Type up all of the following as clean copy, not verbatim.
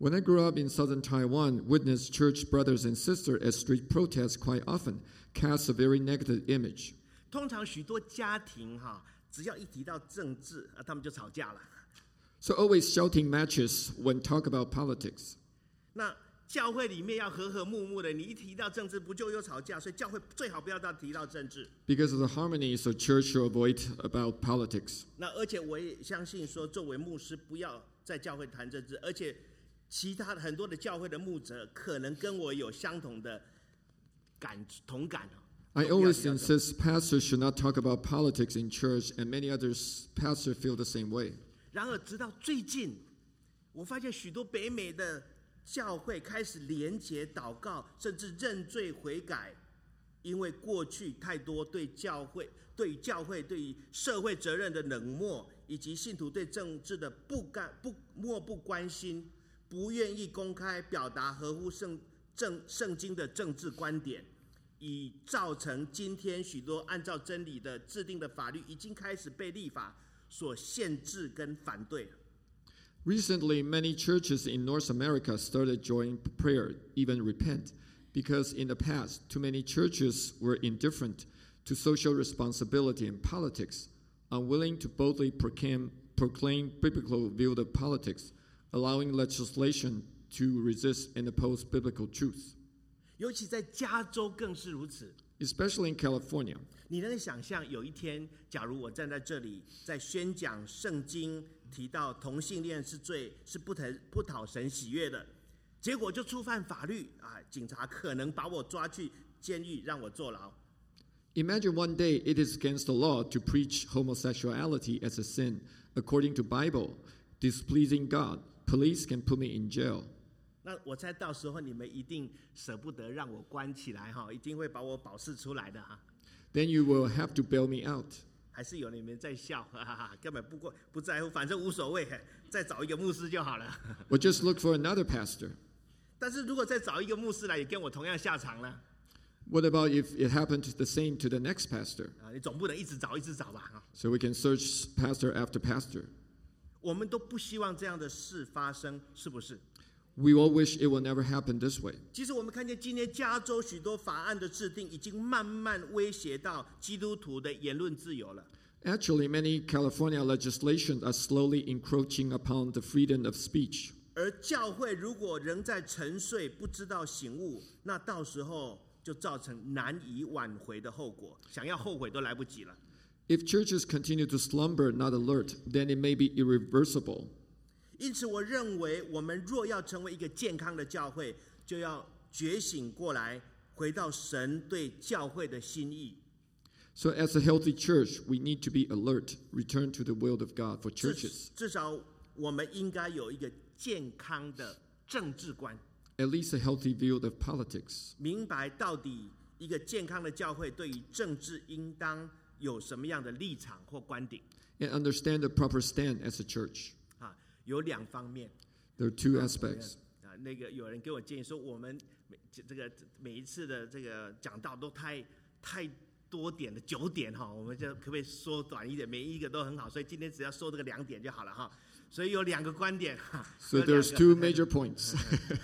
When I grew up in southern Taiwan, witnessed church brothers and sisters at street protests quite often cast a very negative image. 通常许多家庭只要一提到政治他们就吵架了。 So always shouting matches when talk about politics. 那教会里面要和和睦睦的，你一提到政治不就又吵架？所以教会最好不要提到政治。 Because of the harmony, so church should avoid about politics. 那而且我也相信说，作为牧师不要在教会谈政治，而且其他很多的教会的牧者可能跟我有相同的同感。 I always insist pastors should not talk about politics in church, and many others pastors feel the same way. 然而直到最近，我发现许多北美的教会开始连结祷告，甚至认罪悔改，因为过去太多对教会、对于社会责任的冷漠，以及信徒对政治的漠不关心，不愿意公开表达合乎圣经的政治观点，以造成今天许多按照真理的制定的法律已经开始被立法所限制跟反对。 Recently, many churches in North America started joining prayer, even repent, because in the past, too many churches were indifferent to social responsibility and politics, unwilling to boldly proclaim biblical view of politics, allowing legislation to resist and oppose biblical truth. 尤其在加州更是如此。 Especially in California. 你能想象有一天，假如我站在这里，在宣讲圣经，提到同性恋是罪，是不讨神喜悦的，结果就触犯法律警察可能把我抓去监狱，让我坐牢。 Imagine one day it is against the law to preach homosexuality as a sin, according to Bible, displeasing God. Police can put me in jail. 那我猜到时候你们一定舍不得让我关起来一定会把我保释出来的 Then you will have to bail me out. 还是有你们在笑，根本不在乎，反正无所谓，再找一个牧师就好了。 Or just look for another pastor. 但是如果再找一个牧师来，也跟我同样下场呢？ What about if it happened the same to the next pastor? 你总不能一直找吧 So we can search pastor after pastor. 我们都不希望这样的事发生，是不是？ We all wish it will never happen this way. 其实我们看见今天加州许多法案的制定，已经慢慢威胁到基督徒的言论自由了。 Actually, many California legislations are slowly encroaching upon the freedom of speech. 而教会如果仍在沉睡，不知道醒悟，那到时候就造成难以挽回的后果，想要后悔都来不及了。 If churches continue to slumber, not alert, then it may be irreversible. 因此我认为我们若要成为一个健康的教会，就要觉醒过来，回到神对教会的心意。 So as a healthy church, we need to be alert, return to the will of God for churches. 至少我们应该有一个健康的政治观， At least a healthy view of politics. 明白到底一个健康的教会对于政治应当有什么样的立场或观点。 And understand the proper stand as a church. 有两方面。 There are two aspects. 那个有人给我建议说，我们每一次的这个讲道都太多点的9点我们就可不可以缩短一点？每一个都很好，所以今天只要说这个2点就好了所以有2个观点 So there's 2 major points.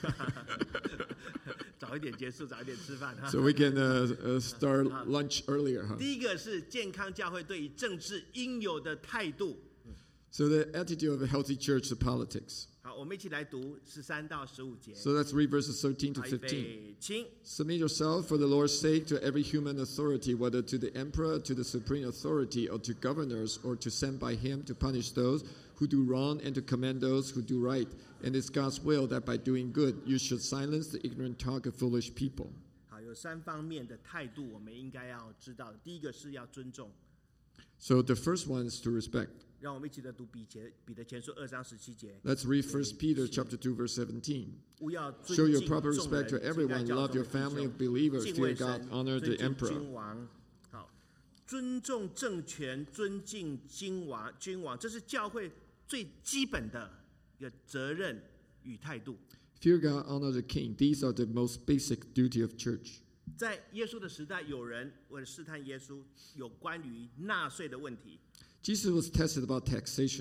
早一点结束，早一点吃饭 So we can start lunch earlier. 第一个是健康教会对于政治应有的态度。 So the attitude of a healthy church to politics. 好，我们一起来读13到15节。 So let's read verses 13 to 15. 请 Submit yourself for the Lord's sake to every human authority, whether to the emperor, to the supreme authority, or to governors, or to send by him to punish those who do wrong and to commend those who do right. And it's God's will that by doing good, you should silence the ignorant talk of foolish people. 好，有3方面的态度，我们应该要知道的。第一个是要尊重。 So the first one is to respect. 让我们一起来读彼得前书2章17节。 Let's read 1 Peter chapter 2, verse 17. 勿要尊 Show 敬 your proper 众 respect to 人， everyone, 敬爱 love 教 your 众的弟 family 兄 of believers, 敬 fear 畏 God, 神， honor 尊 the 敬 emperor. 君王。好，尊重政权，尊敬君王，这是教会最基本的一个责任与态度。 Fear God, honor the king. These are the most basic duty of church. 在耶稣的时代，有人为了试探耶稣，有关于纳税的问题。 Jesus was tested about taxation.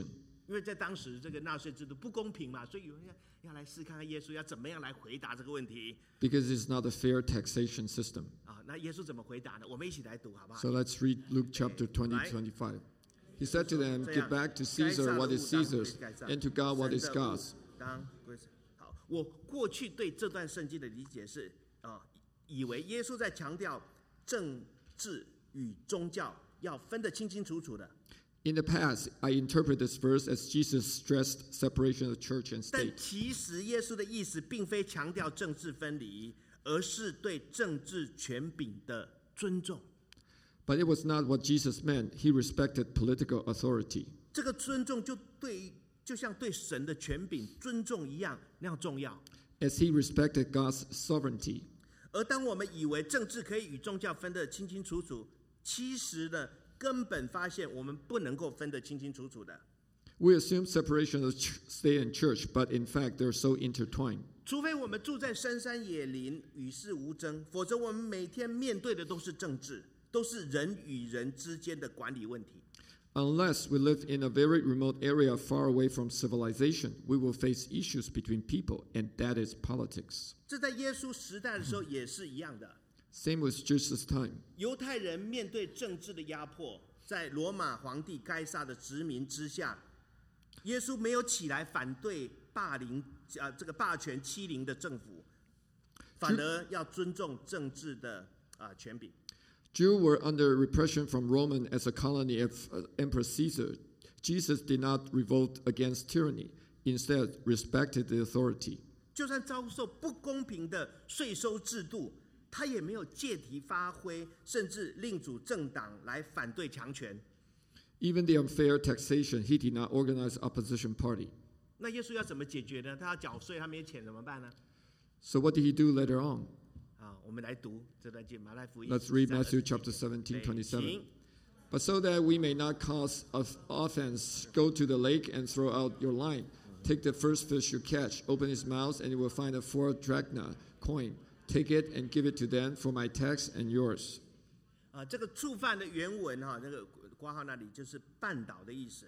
因为在当时这个纳税制度不公平嘛，所以有人要来试看看耶稣要怎么样来回答这个问题。 Because it's not a fair taxation system. 那耶稣怎么回答呢？我们一起来读好不好？ So let's read Luke chapter 20:25. He said to them, "Give back to Caesar what is Caesar's, and to God what is God's." 好，我过去对这段圣经的理解是以为耶稣在强调政治与宗教要分得清清楚楚的。 In the past, I interpret this verse as Jesus stressed separation of church and 但 state. 其实耶稣的意思并非强调政治分离，而是对政治权柄的尊重。 But it was not what Jesus meant. He respected political authority. 这个尊重就像对神的权柄尊重一样那样重要。 As he respected God's sovereignty. 而当我们以为政治可以与宗教分得清清楚楚，其实呢，根本发现我们不能够分得清清楚楚的。 We assume separation of state and church, but in fact, they're so intertwined. 除非我们住在深山野林，与世无争，否则我们每天面对的都是政治，都是人与人之间的管理问题。 Unless we live in a very remote area far away from civilization, we will face issues between people, and that is politics. 这在耶稣时代的时候也是一样的。 Same with Jesus' time. 犹太人面对政治的压迫，在罗马皇帝该撒的殖民之下，耶稣没有起来反对这个霸权欺凌的政府，反而要尊重政治的权柄。 Jews were under repression from Roman as a colony of Emperor Caesar. Jesus did not revolt against tyranny, instead respected the authority. 就算遭受不公平的税收制度，他也没有借题发挥，甚至另组政党来反对强权。 Even the unfair taxation, he did not organize opposition party. 那耶稣要怎么解决呢？他要缴税，他没有钱怎么办呢？ So what did he do later on? 我们来读这段经，马太福音。 Let's read Matthew chapter 17:27. But so that we may not cause offense, go to the lake and throw out your line. Take the first fish you catch, open his mouth, and you will find a 4 drachma coin. Take it and give it to them for my tax and yours. 这个触犯的原文那个括号那里就是绊倒的意思。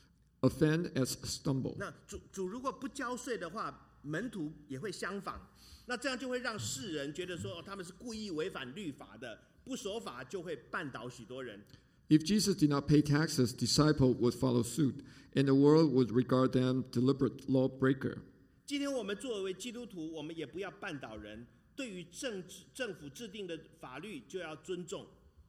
Offend as stumble. 那主如果不交税的话，门徒也会相仿。那这样就会让世人觉得说，他们是故意违反律法的，不守法就会绊倒许多人。 If Jesus did not pay taxes, disciples would follow suit, and the world would regard them deliberate lawbreaker. 今天我们作为基督徒，我们也不要绊倒人，对于政府制定的法律就要尊重。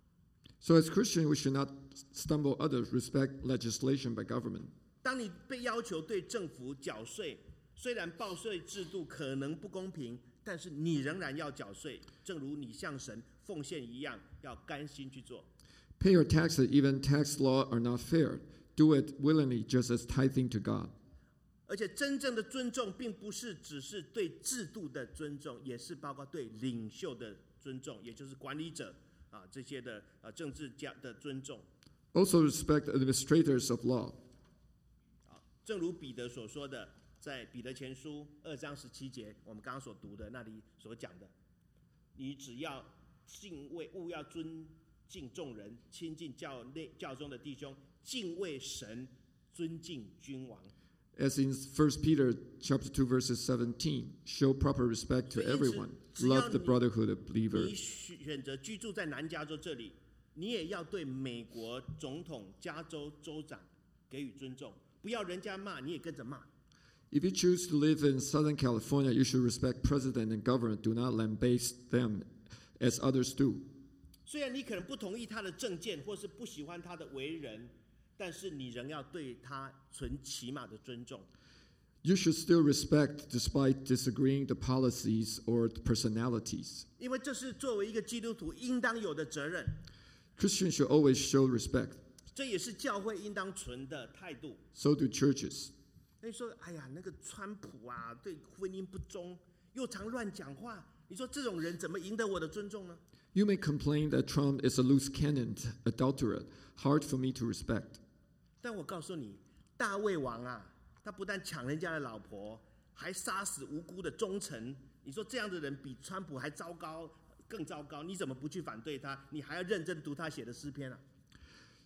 So as Christians, we should not stumble others, respect legislation by government. 当你被要求对政府缴税，虽然报税制度可能不公平，但是你仍然要缴税，正如你向神奉献一样，要甘心去做。 Pay your taxes, even tax laws are not fair. Do it willingly, just as tithing to God. 而且真正的尊重，并不是只是对制度的尊重，也是包括对领袖的尊重，也就是管理者这些的政治家的尊重。 Also respect administrators of law. 正如彼得所说的，在彼得前书2章17节，我们刚刚所读的那里所讲的，你只要敬畏，务要尊敬众人，亲近教中的弟兄，敬畏神，尊敬君王。 As in 1 Peter chapter 2, verses 17, show proper respect to everyone. Love the brotherhood of believers. 你选择居住在南加州这里，你也要对美国总统、加州州长给予尊重，不要人家骂你也跟着骂。 If you choose to live in Southern California, you should respect president and governor. Do not lambaste them as others do. 虽然你可能不同意他的政见，或是不喜欢他的为人，但是你仍要对他存起码的尊重。 You should still respect despite disagreeing the policies or the personalities. 因为这是作为一个基督徒应当有的责任。 Christians should always show respect. 这也是教会应当存的态度。 So do churches. 那说，哎呀，那个川普对婚姻不忠，又常乱讲话，你说这种人怎么赢得我的尊重呢？ You may complain that Trump is a loose cannon, adulterate, hard for me to respect. 但我告诉你，大卫王他不但抢人家的老婆，还杀死无辜的忠臣。你说这样的人比川普还糟糕，更糟糕，你怎么不去反对他？你还要认真读他写的诗篇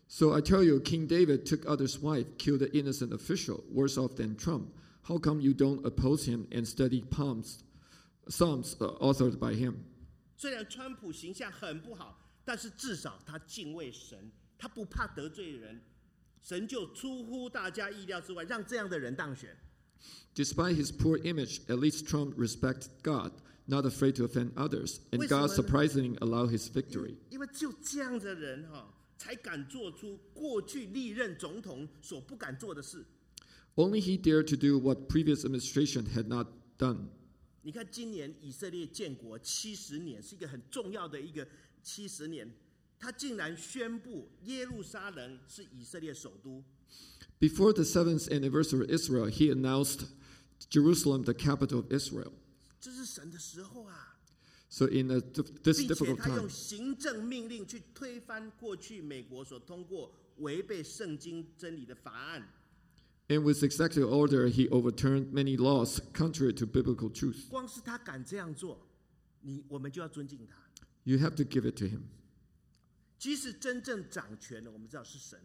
So I tell you, King David took others' wife, killed an innocent official, worse off than Trump. How come you don't oppose him and study Psalms authored by him? 虽然川普形象很不好，但是至少他敬畏神，他不怕得罪人，神就出乎大家意料之外，让这样的人当选。 Despite his poor image, at least Trump respected God, not afraid to offend others, and God surprisingly allowed his victory. 因为就这样的人才敢做出过去历任总统所不敢做的事。 Only he dared to do what previous administration had not done. 你看，今年以色列建国70年，是一个很重要的一个70年，他竟然宣布耶路撒冷是以色列首都。 Before the 7th anniversary of Israel, he announced Jerusalem the capital of Israel. 这是神的时候啊！ So in this 并且 difficult 他 time, 用行政命令去推翻过去美国所通过违背圣经真理的法案。 and with executive order, he overturned many laws contrary to biblical truth. 光是他敢这样做，我们就要尊敬他。 You have to give it to him. 即使真正掌权的，我们知道是神，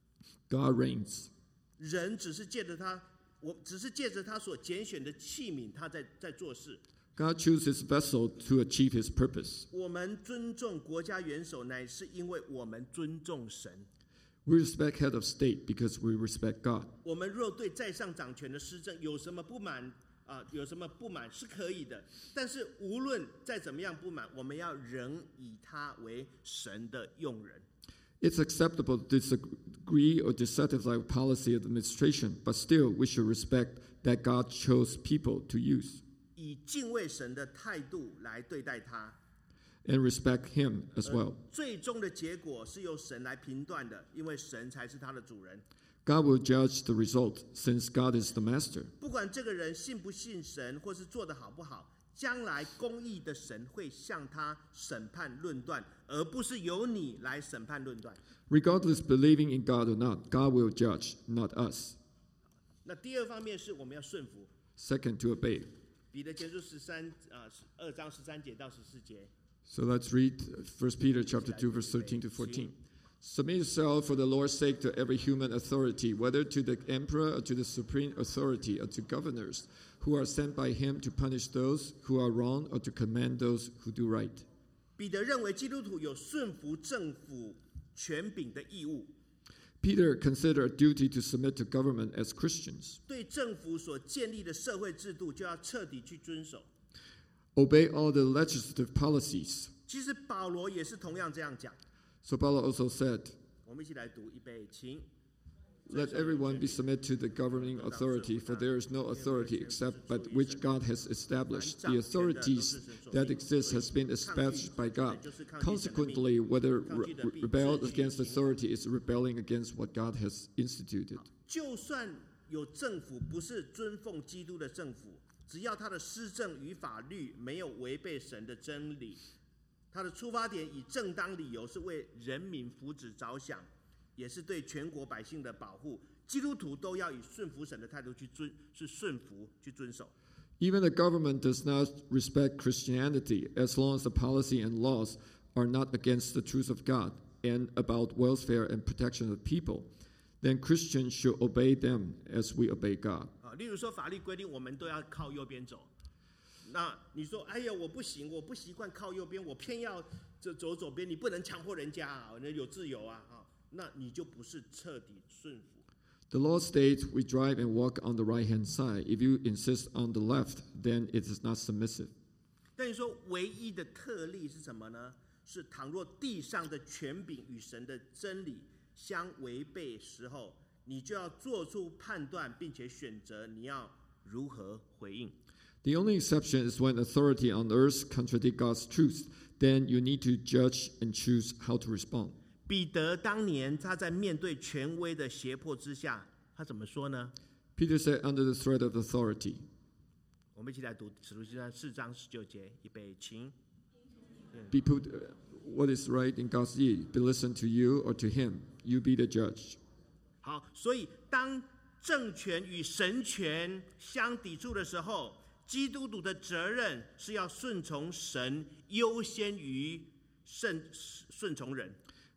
God reigns. 人只是借着他所拣选的器皿，他在做事。 God chooses vessel to achieve his purpose. 我们尊重国家元首，乃是因为我们尊重神。 We respect head of state because we respect God. 我们若对在上掌权的施政有什么不满是可以的，但是无论再怎么样不满，我们要仍以他为神的用人。 It's acceptable to disagree or dissatisfied with policy of administration, but still we should respect that God chose people to use. 以敬畏神的态度来对待他。 And respect him as well. 最终的结果是由神来评断的，因为神才是他的主人。 God will judge the result since God is the master. 不管这个人信不信神，或是做得好不好，将来公义的神会向他审判论断，而不是由你来审判论断。 Regardless believing in God or not, God will judge, not us. 那第二方面是我们要顺服。 Second, to obey. 彼得前书2章13节到14节。 So let's read 1 Peter chapter 2, verse 13 to 14. Submit yourself for the Lord's sake to every human authority, whether to the emperor or to the supreme authority or to governors, who are sent by him to punish those who are wrong or to command those who do right. 彼得认为基督徒有顺服政府权柄的义务。 Peter considered a duty to submit to government as Christians. 对政府所建立的社会制度就要彻底去遵守。 Obey all the legislative policies. 其实保罗也是同样这样讲。 So Paul also said, 我们一起来读，预备，请。 Let everyone be submit to the governing authority, for there is no authority except but which God has established. The authorities that exist has been established by God. Consequently, whether rebel against authority is rebelling against what God has instituted. 就算有政府不是尊奉基督的政府，只要他的施政与法律没有违背神的真理，他的出发点以正当理由是为人民福祉着想，也是对全国百姓的保护，基督徒都要以顺服神的态度去顺服去遵守。 Even the government does not respect Christianity as long as the policy and laws are not against the truth of God and about welfare and protection of people. Then Christians should obey them as we obey God. 例如说，法律规定我们都要靠右边走。那你说，哎呀，我不行，我不习惯靠右边，我偏要走左边，你不能强迫人家啊，人有自由啊，那你就不是彻底顺服。 The law states we drive and walk on the right-hand side. If you insist on the left, then it is not submissive. 但你说，唯一的特例是什么呢？是倘若地上的权柄与神的真理相违背时候，你就要做出判断，并且选择你要如何回应。 The only exception is when authority on earth contradicts God's truth. Then you need to judge and choose how to respond. 彼得当年他在面对权威的胁迫之下，他怎么说呢？ Peter said, under the threat of authority. 我们一起来读《使徒行传》4章19节，预备，请。 Be put what is right in God's ear. Be listened to you or to him. You be the judge. 好，所以当政权与神权相抵触的时候，基督徒的责任是要顺从神，优先于顺从人。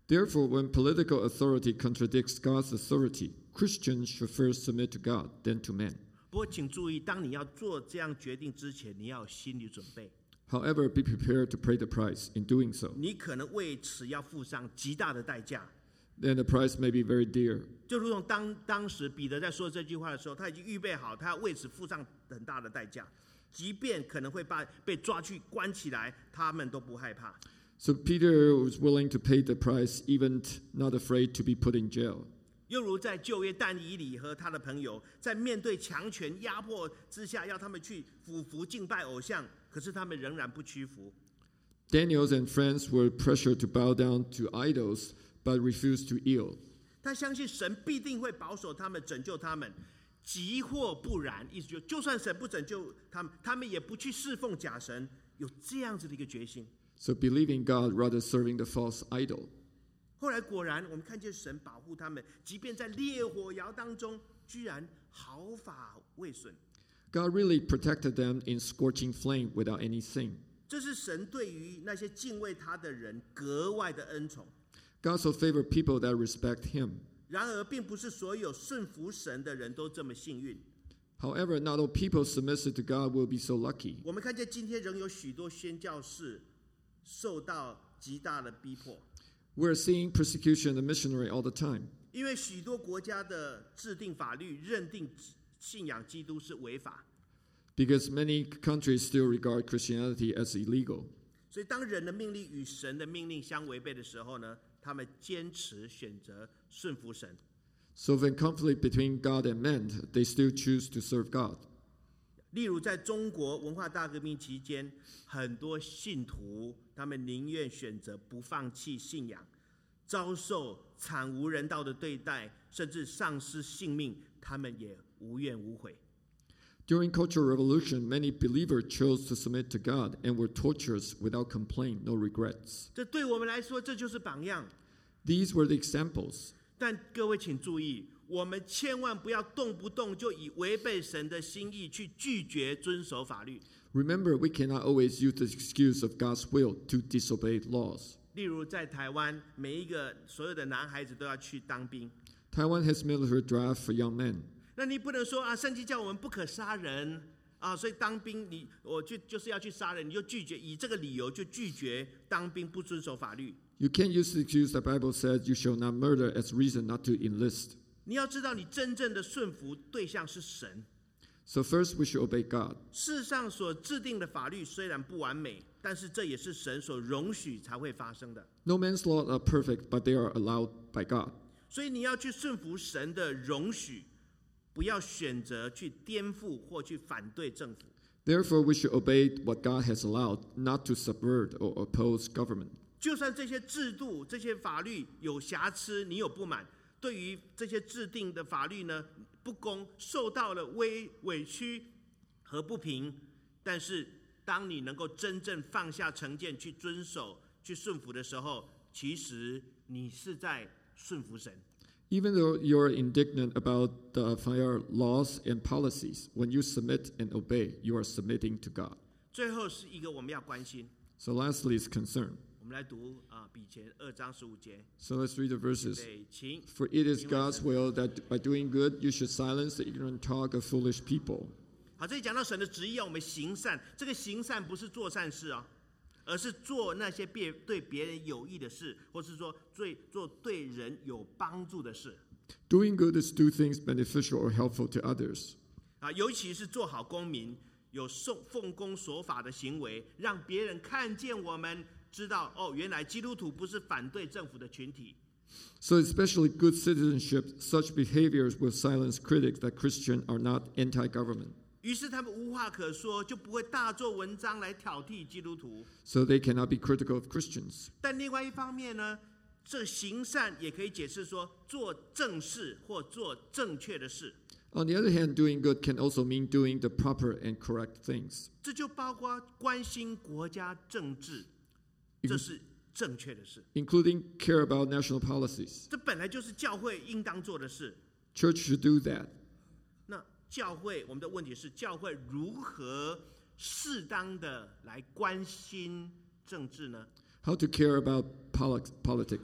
Therefore, when political authority contradicts God's authority, Christians should first submit to God, then to men. 不过，请注意，当你要做这样决定之前，你要有心理准备。 However, be prepared to pay the price in doing so. 你可能为此要付上极大的代价。 Then the price may be very dear. 就如同当时彼得在说这句话的时候，他已经预备好，他要为此付上很大的代价，即便可能会被抓去关起来，他们都不害怕。 So Peter was willing to pay the price, even not afraid to be put in jail. 又如在旧约但以理和他的朋友，在面对强权压迫之下，要他们去俯伏敬拜偶像，可是他们仍然不屈服。 Daniel and friends were pressured to bow down to idols, but refused to yield. 他相信神必定会保守他们，拯救他们。即或不然，意思就算神不拯救他们，他们也不去侍奉假神，有这样子的一个决心。 So believing God rather serving the false idol. 后来果然，我们看见神保护他们，即便在烈火窑当中，居然毫发未损。 God really protected them in scorching flame without any sin. 这是神对于那些敬畏他的人格外的恩宠。 God so favored people that respect Him. 然而，并不是所有顺服神的人都这么幸运。 However, not all people submissive to God will be so lucky. 我们看见今天仍有许多宣教士受到极大的逼迫。 We're seeing persecution of missionary all the time. 因为许多国家的制定法律认定信仰基督是违法， Because many countries still regard Christianity as illegal. 所以当人的命令与神的命令相违背的时候呢，他们坚持选择顺服神。 So when conflict between God and man, they still choose to serve God. 例如，在中国文化大革命期间，很多信徒他们宁愿选择不放弃信仰，遭受惨无人道的对待，甚至丧失性命，他们也无怨无悔。 During Cultural Revolution, many believers chose to submit to God and were tortured without complaint, no regrets. 这对我们来说，这就是榜样。 These were the examples. 但各位请注意，我们千万不要动不动就以违背神的心意去拒绝遵守法律。 Remember, we cannot always use the excuse of God's will to disobey laws. 例如，在台湾，所有的男孩子都要去当兵。 Taiwan has military draft for young men. 那你不能说啊，圣经叫我们不可杀人啊，所以当兵就是要去杀人，你就拒绝，以这个理由就拒绝当兵，不遵守法律。 You can't use the excuse the Bible says you shall not murder as reason not to enlist. 你要知道，你真正的顺服对象是神。 So first, we should obey God. 世上所制定的法律虽然不完美，但是这也是神所容许才会发生的。 No man's laws are perfect, but they are allowed by God. 所以你要去顺服神的容许，不要选择去颠覆或去反对政府。 Therefore, we should obey what God has allowed, not to subvert or oppose government. 就算这些制度、这些法律有瑕疵，你有不满，对于这些制定的法律呢不公，受到了委屈和不平，但是当你能够真正放下成见去遵守、去顺服的时候，其实你是在顺服神。 Even though you're indignant about the unfair laws and policies, when you submit and obey, you are submitting to God. 最后是一个我们要关心， So lastly is concern. 我们来读比前2章15节。 So let's read the verses. 对，请。 For it is God's will that by doing good you should silence the ignorant talk of foolish people. 好，这里讲到神的旨意要我们行善，这个行善不是做善事啊，而是做那些对别人有益的事，或是说做对人有帮助的事。 Doing good is do things beneficial or helpful to others. 尤其是做好公民，有奉公守法的行为，让别人看见我们，知道原来基督徒不是反对政府的群体。 So especially good citizenship, such behaviors will silence critics that Christians are not anti-government. 于是他们无话可说，就不会大做文章来挑剔基督徒。 So they cannot be critical of Christians. 但另外一方面呢，这行善也可以解释说做正事或做正确的事。 On the other hand, doing good can also mean doing the proper and correct things. 这就包括关心国家政治，这是正确的事， Including care about national policies. 这本来就是教会应当做的事。 Church should do that. 那教会，我们的问题是教会如何适当的来关心政治呢？ How to care about politics.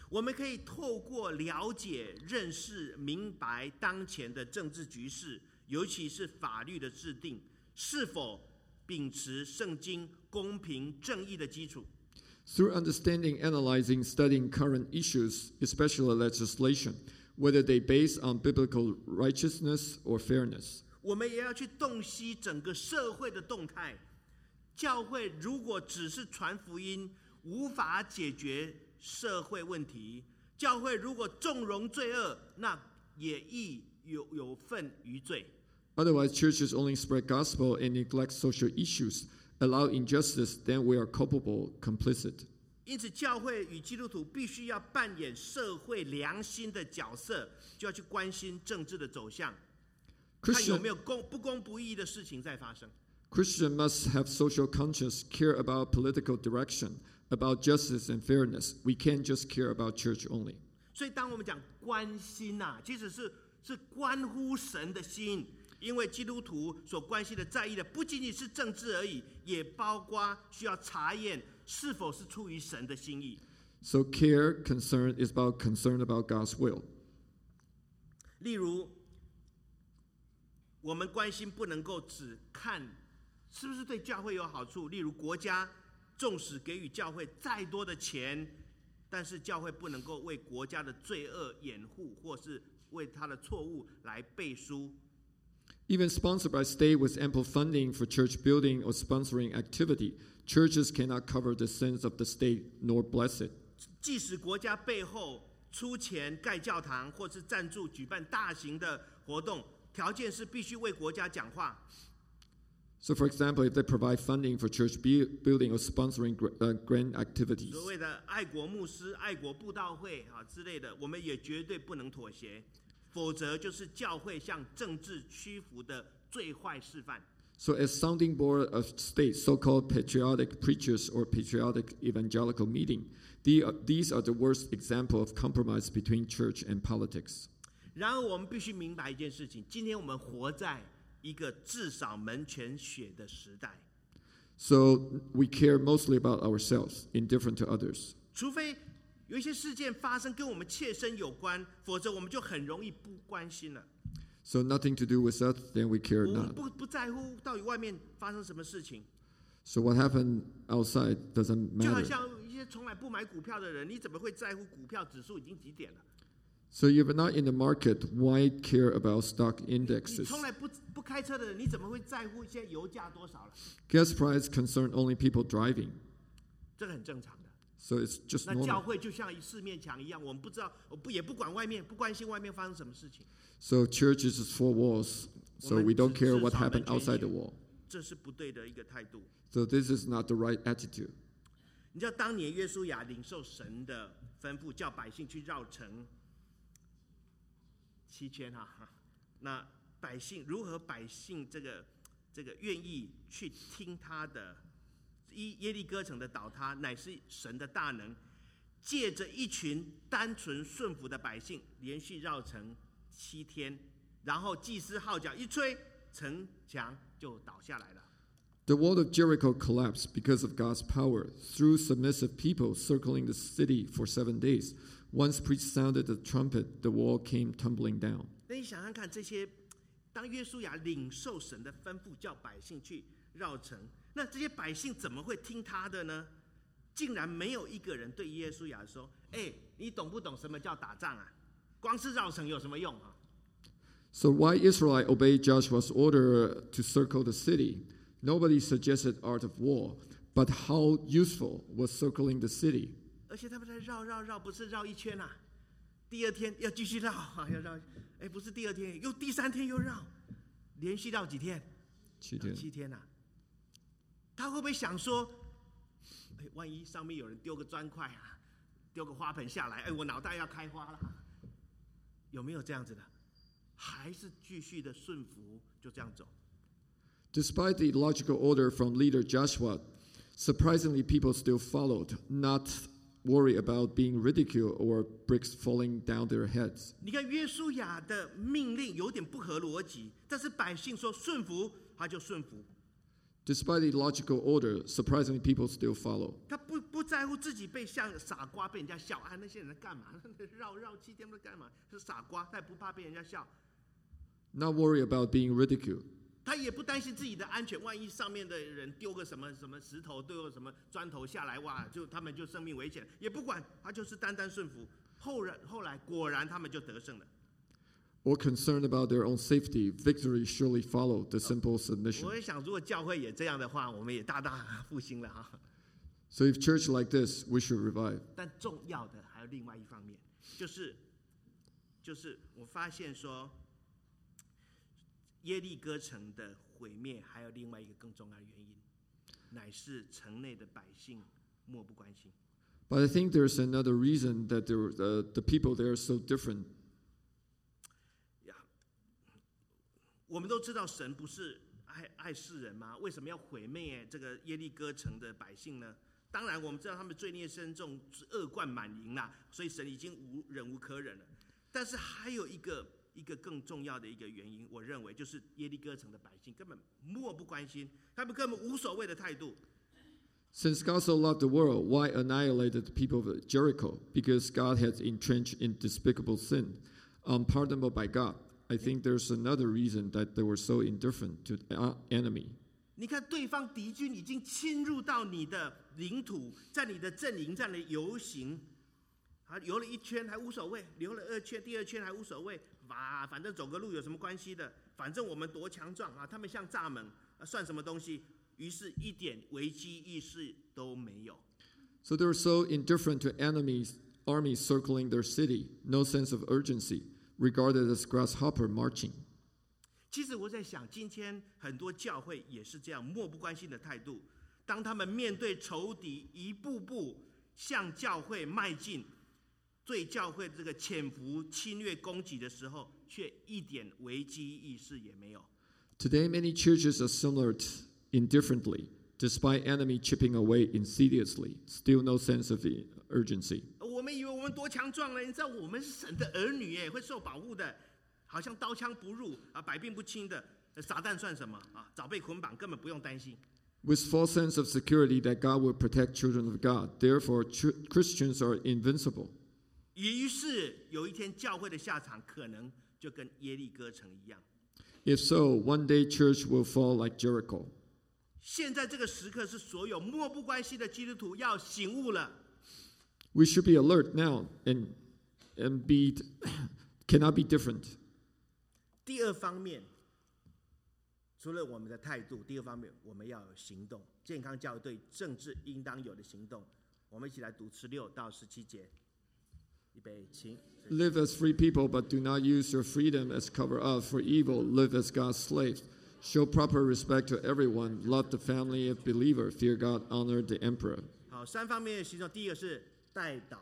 我们可以透过了解、认识、明白当前的政治局势，尤其是法律的制定，是否秉持圣经公平正义的基础。 Through understanding, analyzing, studying current issues, especially legislation, whether they base on biblical righteousness or fairness. 我们也要去洞悉整个社会的动态。教会如果只是传福音，无法解决社会问题；教会如果纵容罪恶，那也亦有份于罪。 Otherwise, churches only spread gospel and neglect social issues, allow injustice, then we are culpable, complicit. 因此，教会与基督徒必须要扮演社会良心的角色，就要去关心政治的走向，看有没有不公不义的事情在发生。 Christians must have social conscience, care about political direction, about justice and fairness. We can't just care about church only. 所以，当我们讲关心其实是关乎神的心，因为基督徒所关心的、在意的，不仅仅是政治而已，也包括需要查验是否是出于神的心意。 So care, concern is about concern about God's will. 例如，我们关心不能够只看是不是对教会有好处。例如，国家纵使给予教会再多的钱，但是教会不能够为国家的罪恶掩护，或是为他的错误来背书。 Even sponsored by state with ample funding for church building or sponsoring activity, churches cannot cover the sins of the state nor bless it. 即使国家背后出钱盖教堂，或是赞助举办大型的活动，条件是必须为国家讲话。 So, for example, if they provide funding for church building or sponsoring grand activities, 所谓的爱国牧师、爱国布道会之类的，我们也绝对不能妥协，否则就是教会向政治屈服的最坏示范。 So, as sounding board of state, so-called patriotic preachers or patriotic evangelical meeting, these are the worst example of compromise between church and politics. 然而，我们必须明白一件事情：今天我们活在一个至少门前雪的时代。 So we care mostly about ourselves, indifferent to others. 除非有一些事件发生跟我们切身有关，否则我们就很容易不关心了。 So nothing to do with us, then we care 我们 not. 不在乎到底外面发生什么事情。 So what happened outside doesn't 就好 matter. 像一些从来不买股票的人，你怎么会在乎股票指数已经几点了？ So if you're not in the market, why care about stock 你 indexes? 从来不开车的人，你怎么会在乎一些油价多少了？ Gas price concern only people driving. 这个很正常的。 So it's just 那教 normal. 会就像四面墙一样，我们不知道，也不管外面，不关心外面发生什么事情。 So church is just four walls. So we don't care what happened outside the wall. 这是不对的一个态度。 So this is not the right attitude. 你知道当年约书亚领受神的吩咐，叫百姓去绕城7圈那百姓如何？百姓这个愿意去听他的耶利哥城的倒塌，乃是神的大能，借着一群单纯顺服的百姓，连续绕城7天，然后祭司号角一吹，城墙就倒下来了。 The wall of Jericho collapsed because of God's power through submissive people circling the city for 7 days. Once priest sounded the trumpet, the wall came tumbling down. 那你想想看，这些当约书亚领受神的吩咐，叫百姓去绕城，那这些百姓怎么会听他的呢？竟然没有一个人对约书亚说：“你懂不懂什么叫打仗啊？光是绕城有什么用啊？” So why Israel obeyed Joshua's order to circle the city? Nobody suggested art of war, but how useful was circling the city? 而且他们在绕，不是绕一圈啊，第二天要继续绕要绕，不是第二天，又第3天又绕，连续绕几天？7天啊！他会不会想说，万一上面有人丢个砖块丢个花盆下来，我脑袋要开花了？有没有这样子的？还是继续的顺服，就这样走？ Despite the logical order from leader Joshua, surprisingly people still followed, not worry about being ridiculed or bricks falling down their heads. 你看约书亚的命令有点不合逻辑，但是百姓说顺服，他就顺服。 Despite the logical order, surprisingly, people still follow. 他不在乎自己被像傻瓜被人家笑啊，那些人在干嘛？绕7天都干嘛？是傻瓜，他也不怕被人家笑。 Not worry about being ridiculed. 他也不担心自己的安全，万一上面的人丢个什么石头，丢个什么砖头下来，哇，他们就生命危险，也不管，他就是单单顺服。后来果然他们就得胜了。 Or concerned about their own safety, victory surely followed the simple submission. 我也想，如果教会也这样的话，我们也大大复兴了哈。 So if church like this, we should revive. 但重要的还有另外一方面，就是我发现说，耶利哥城的毁灭还有另外一个更重要的原因，乃是城内的百姓漠不关心。 But I think there's another reason that the people there are so different. 我们都知道神不是爱世人吗？为什么要毁灭这个耶利哥城的百姓呢？当然，我们知道他们罪孽深重，恶贯满盈啦，所以神已经忍无可忍了。但是还有一个更重要的一个原因，我认为就是耶利哥城的百姓根本漠不关心，他们根本无所谓的态度。 Since God so loved the world, why annihilate the people of Jericho? Because God has entrenched in despicable sin, unpardonable by God. I think there's another reason that they were so indifferent to the enemy. 你看，对方敌军已经侵入到你的领土，在你的阵营这样游行，游了1圈还无所谓，游了2圈，第2圈还无所谓，反正走个路有什么关系的？反正我们多强壮啊！他们像蚱蜢，算什么东西？于是一点危机意识都没有。 So they were so indifferent to enemies, armies circling their city, no sense of urgency, regarded as grasshopper marching. 其实我在想，今天很多教会也是这样漠不关心的态度。当他们面对仇敌一步步向教会迈进，对教会这个潜伏、侵略、攻击的时候，却一点危机意识也没有。 Today, many churches are similar indifferently, despite enemy chipping away insidiously, still no sense of urgency. 我们以为我们多强壮了，你知道我们是神的儿女耶，会受保护的，好像刀枪不入啊，百病不侵的，撒旦算什么啊？早被捆绑，根本不用担心。 With false sense of security that God will protect children of God, therefore Christians are invincible. 于是有一天，教会的下场可能就跟耶利哥城一样。 If so, one day church will fall like Jericho. 现在这个时刻是所有漠不关心的基督徒要醒悟了。 We should be alert now and cannot be different. 第二方面，除了我们的态度，第二方面我们要有行动。健康教会对政治应当有的行动，我们一起来读16到17节。预备，请。 Live as free people, but do not use your freedom as cover up for evil. Live as God's slaves. Show proper respect to everyone. Love the family of believer. Fear God. Honor the emperor. 好，3方面的行动。第一个是代祷。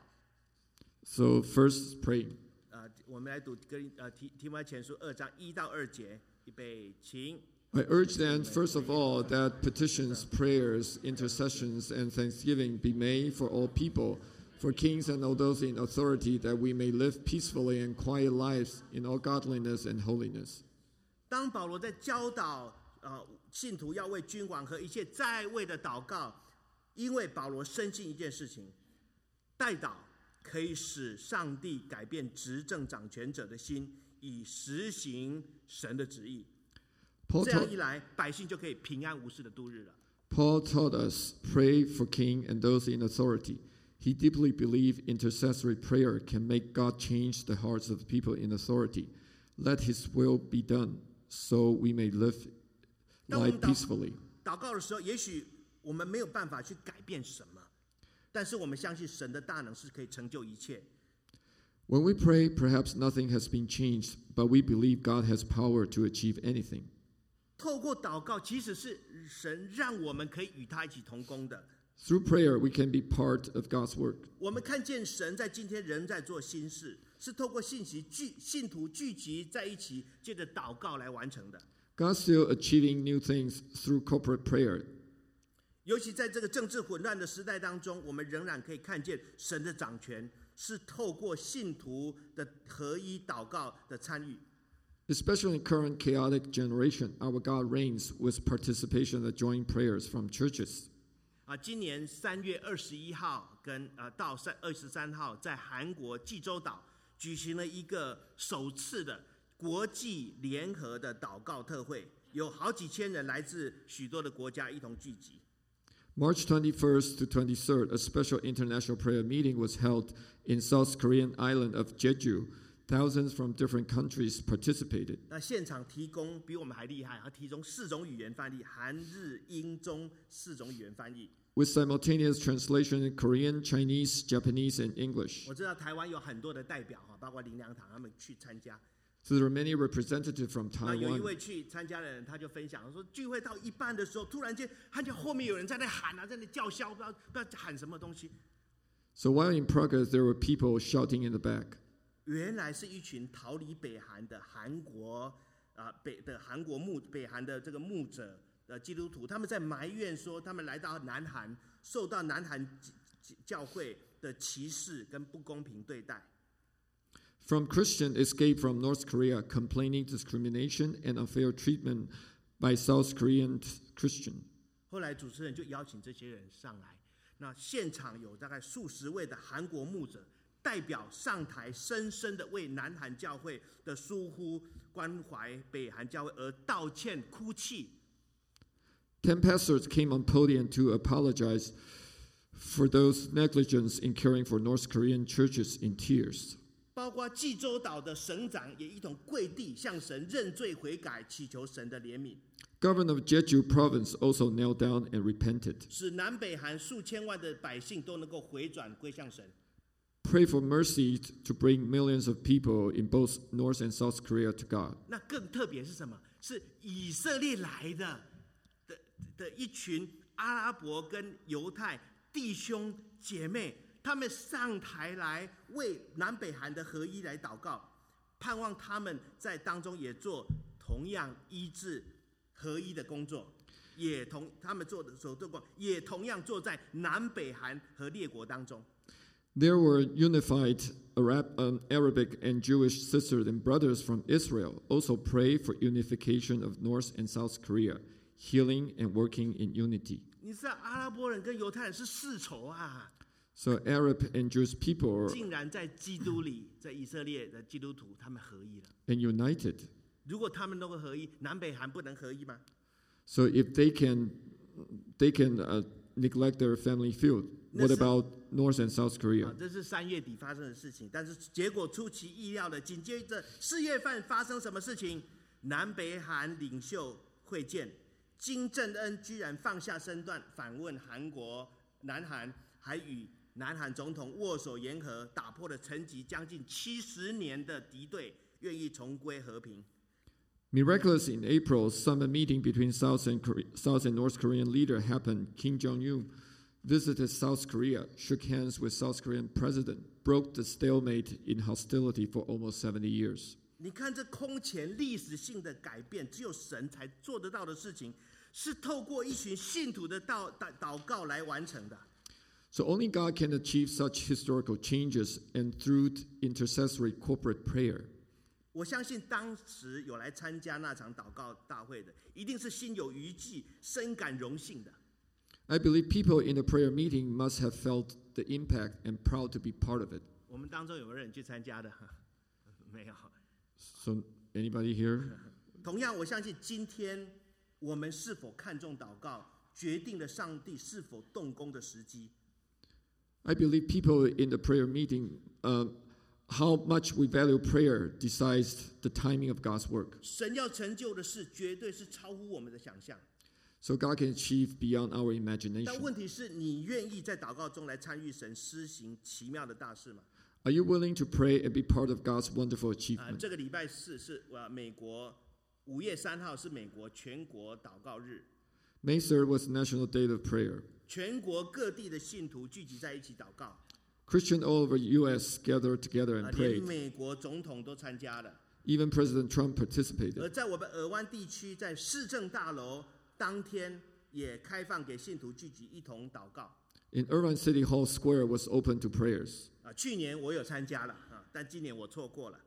So first, pray. 我们来读提摩太前书2章1到2节。预备，请。 I urge then, first of all, that petitions, prayers, intercessions, and thanksgiving be made for all people, for kings and all those in authority, that we may live peacefully and quiet lives in all godliness and holiness. 当保罗在教导信徒要为君王和一切在位的祷告，因为保罗深信一件事情：代祷可以使上帝改变执政掌权者的心，以实行神的旨意。这样一来，百姓就可以平安无事的度日了。 Paul taught us, pray for king and those in authority. He deeply believed intercessory prayer can make God change the hearts of people in authority. Let his will be done, so we may live life peacefully. 祷告的时候，也许我们没有办法去改变什么，但是我们相信神的大能是可以成就一切。 When we pray, perhaps nothing has been changed, but we believe God has power to achieve anything. 透过祷告，其实是神让我们可以与他一起同工的。 Through prayer, we can be part of God's work. 我们看见神在今天仍在做新事，是透过信徒聚集在一起，借着祷告来完成的。 God's still achieving new things through corporate prayer. 尤其在这个政治混乱的时代当中，我们仍然可以看见神的掌权是透过信徒的合一祷告的参与。 Especially in current chaotic generation, our God reigns with participation of joint prayers from churches. 今年3月21号到23号，在韩国济州岛举行了一个首次的国际联合的祷告特会，有好几千人来自许多的国家一同聚集。 March 21st to 23rd, a special international prayer meeting was held in South Korean island of Jeju. Thousands from different countries participated. 那现场提供比我们还厉害，他提供4种语言翻译，韩日英中4种语言翻译。 With simultaneous translation in Korean, Chinese, Japanese, and English. 我知道台湾有很多的代表包括林良堂他们去参加。 So there are many representatives from 那有一 Taiwan. 位去参加的人，他就分享说，聚会到一半的时候，突然间看见后面有人在那喊在那叫嚣，不知道喊什么东西。 So while in progress, there were people shouting in the back. 原来是一群逃离北韩的韩国北韩的这个牧者基督徒，他们在埋怨说，他们来到南韩，受到南韩教会的歧视跟不公平对待。 From Christian escaped from North Korea, complaining discrimination and unfair treatment by South Korean Christian. 后来主持人就邀请这些人上来，那现场有大概数十位的韩国牧者代表上台，深深的为南韩教会的疏忽关怀北韩教会而道歉哭泣。 10 pastors came on podium to apologize for those negligence in caring for North Korean churches in tears. 包括济州岛的省长也一同跪地向神认罪悔改，祈求神的怜悯。 Governor of Jeju province also knelt down and repented. 使南北韩数千万的百姓都能够回转归向神。 Pray for mercy to bring millions of people in both North and South Korea to God. 那更特别是什么？是以色列来的一群阿拉伯跟犹太弟兄姐妹，他们上台来为南北韩的合一来祷告，盼望他们在当中也做同样医治合一的工作，他们做的所做工也同样做在南北韩和列国当中。 There were unified Arabic and Jewish sisters and brothers from Israel also pray for unification of North and South Korea, healing and working in unity. 你知道阿拉伯人跟犹太人是世仇啊！ So Arab and Jewish people 竟然在基督里，在以色列的基督徒，他们合一了。 and united. 如果他们能够合一，南北韩不能合一吗？ So if they can neglect their family feud, what about North and South Korea? 这是3月底发生的事情，但是结果出其意料的，紧接着4月份发生什么事情？南北韩领袖会见，金正恩居然放下身段访问南韩，还与南韩总统握手言和，打破了沉寂将近70年的敌对，愿意重归和平。 Miraculous in April, summit meeting between South and North Korean leader happened. Kim Jong-un visited South Korea, shook hands with South Korean president, broke the stalemate in hostility for almost 70 years. 你看这空前历史性的改变，只有神才做得到的事情，是透过一群信徒的祷告来完成的。 So only God can achieve such historical changes and through intercessory corporate prayer. 我相信当时有来参加那场祷告大会的，一定是心有余悸、深感荣幸的。 I believe people in the prayer meeting must have felt the impact and proud to be part of it. 我们当中有没有人去参加的？没有。 So anybody here? 同样，我相信今天我们是否看重祷告，决定了上帝是否动工的时机。 I believe people in the prayer meeting, how much we value prayer decides the timing of God's work. 神要成就的事，绝对是超乎我们的想象。 So God can achieve beyond our 但 imagination. 问题是你愿意在祷告中来参与神施行奇妙的大事吗？ Are you willing to pray and be part of God's wonderful achievement? 这个礼拜4是美国5月3号是美国全国祷告日。 May 3rd was National Day of Prayer. 全国各地的信徒聚集在一起祷告， Christians all over the U.S. gathered together and 连 prayed. 美国总统都参加了。 Even President Trump 而 participated. 在我们尔湾地区，在市政大楼当天也开放给信徒聚集一同祷告。 In Irvine City Hall Square was open to prayers. 去年我有参加了但今年我错过了。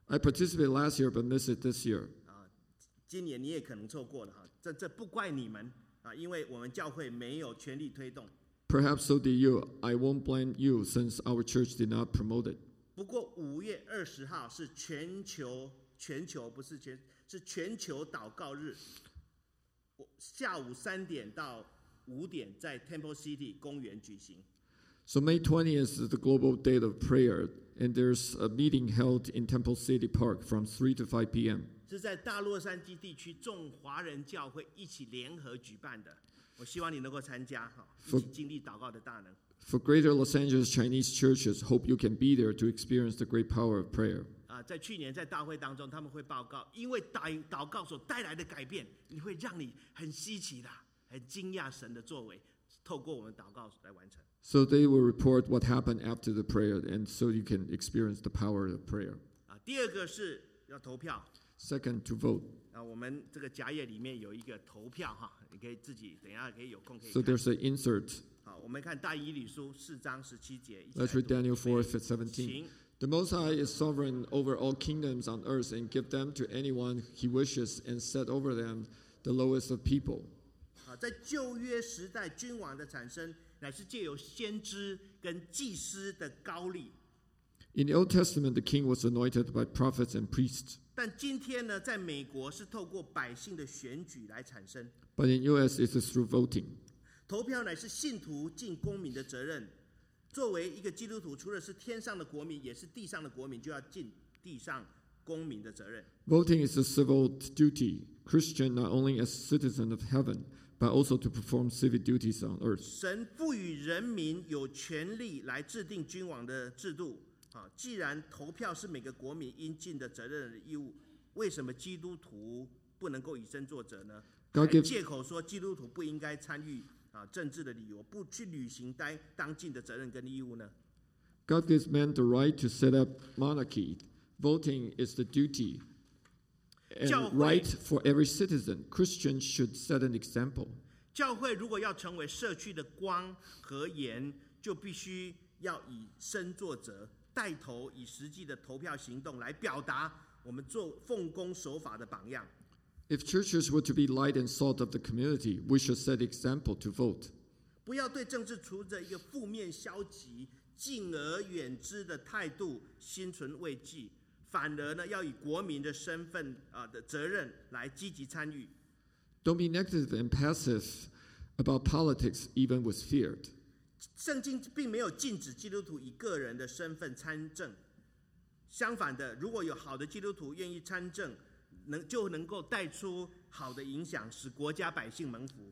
I participated last year but missed it this year. 今年你也可能错过了哈，这不怪你们因为我们教会没有全力推动。 Perhaps so did you. I won't blame you since our church did not promote it. 不过5月20号是全球不是是全球祷告日，下午3点到5点在 Temple City 公园举行。 So May 20th is the global day of prayer, and there's a meeting held in Temple City Park from 3 to 5 p.m. 是在大洛杉矶地区众华人教会一起联合举办的，我希望你能够参加一起经历祷告的大能。 For Greater Los Angeles Chinese churches, hope you can be there to experience the great power of prayer. 在去年在大会当中，他们会报告，因为祷告所带来的改变，你会让你很稀奇的、很惊讶神的作为，透过我们祷告来完成。 So they will report what happened after the prayer, and so you can experience the power of prayer. 第二个是要投票。 Second, to vote. 我们这个夹页里面有一个投票你可以自己等一下可以有空可以看。 So there's an insert. 我们看但以理书4章17节。 Let's read Daniel 4:17. The Most High is sovereign over all kingdoms on earth and give them to anyone he wishes and set over them the lowest of people. 在旧约时代，君王的产生乃是借由先知跟祭司的膏立。 In the Old Testament, the king was anointed by prophets and priests. 但今天呢，在美国是透过百姓的选举来产生。 But in U.S., it is through voting. 投票乃是信徒尽公民的责任。作为一个基督徒，除了是天上的国民，也是地上的国民，就要尽地上公民的责任。 Voting is a civil duty. Christian not only as citizen of heaven, but also to perform civic duties on earth. 神赋予人民有权利来制定君王的制度。既然投票是每个国民应尽的责任的义务，为什么基督徒不能够以身作则呢？借口说基督徒不应该参与政治的理由，不去履行当尽的责任跟义务呢？ God gives men the right to set up monarchy. Voting is the duty and right for every citizen. Christians should set an example. 教会如果要成为社区的光和盐，就必须要以身作则，带头以实际的投票行动来表达我们做奉公守法的榜样。 If churches were to be light and salt of the community, we should set example to vote. 不要对政治持着一个负面、消极、敬而远之的态度，心存畏惧，反而呢，要以国民的身份的责任来积极参与。 Don't be negative and passive about politics, even with fear. 圣经并没有禁止基督徒以个人的身份参政，相反的，如果有好的基督徒愿意参政，就能够带出好的影响，使国家百姓蒙福。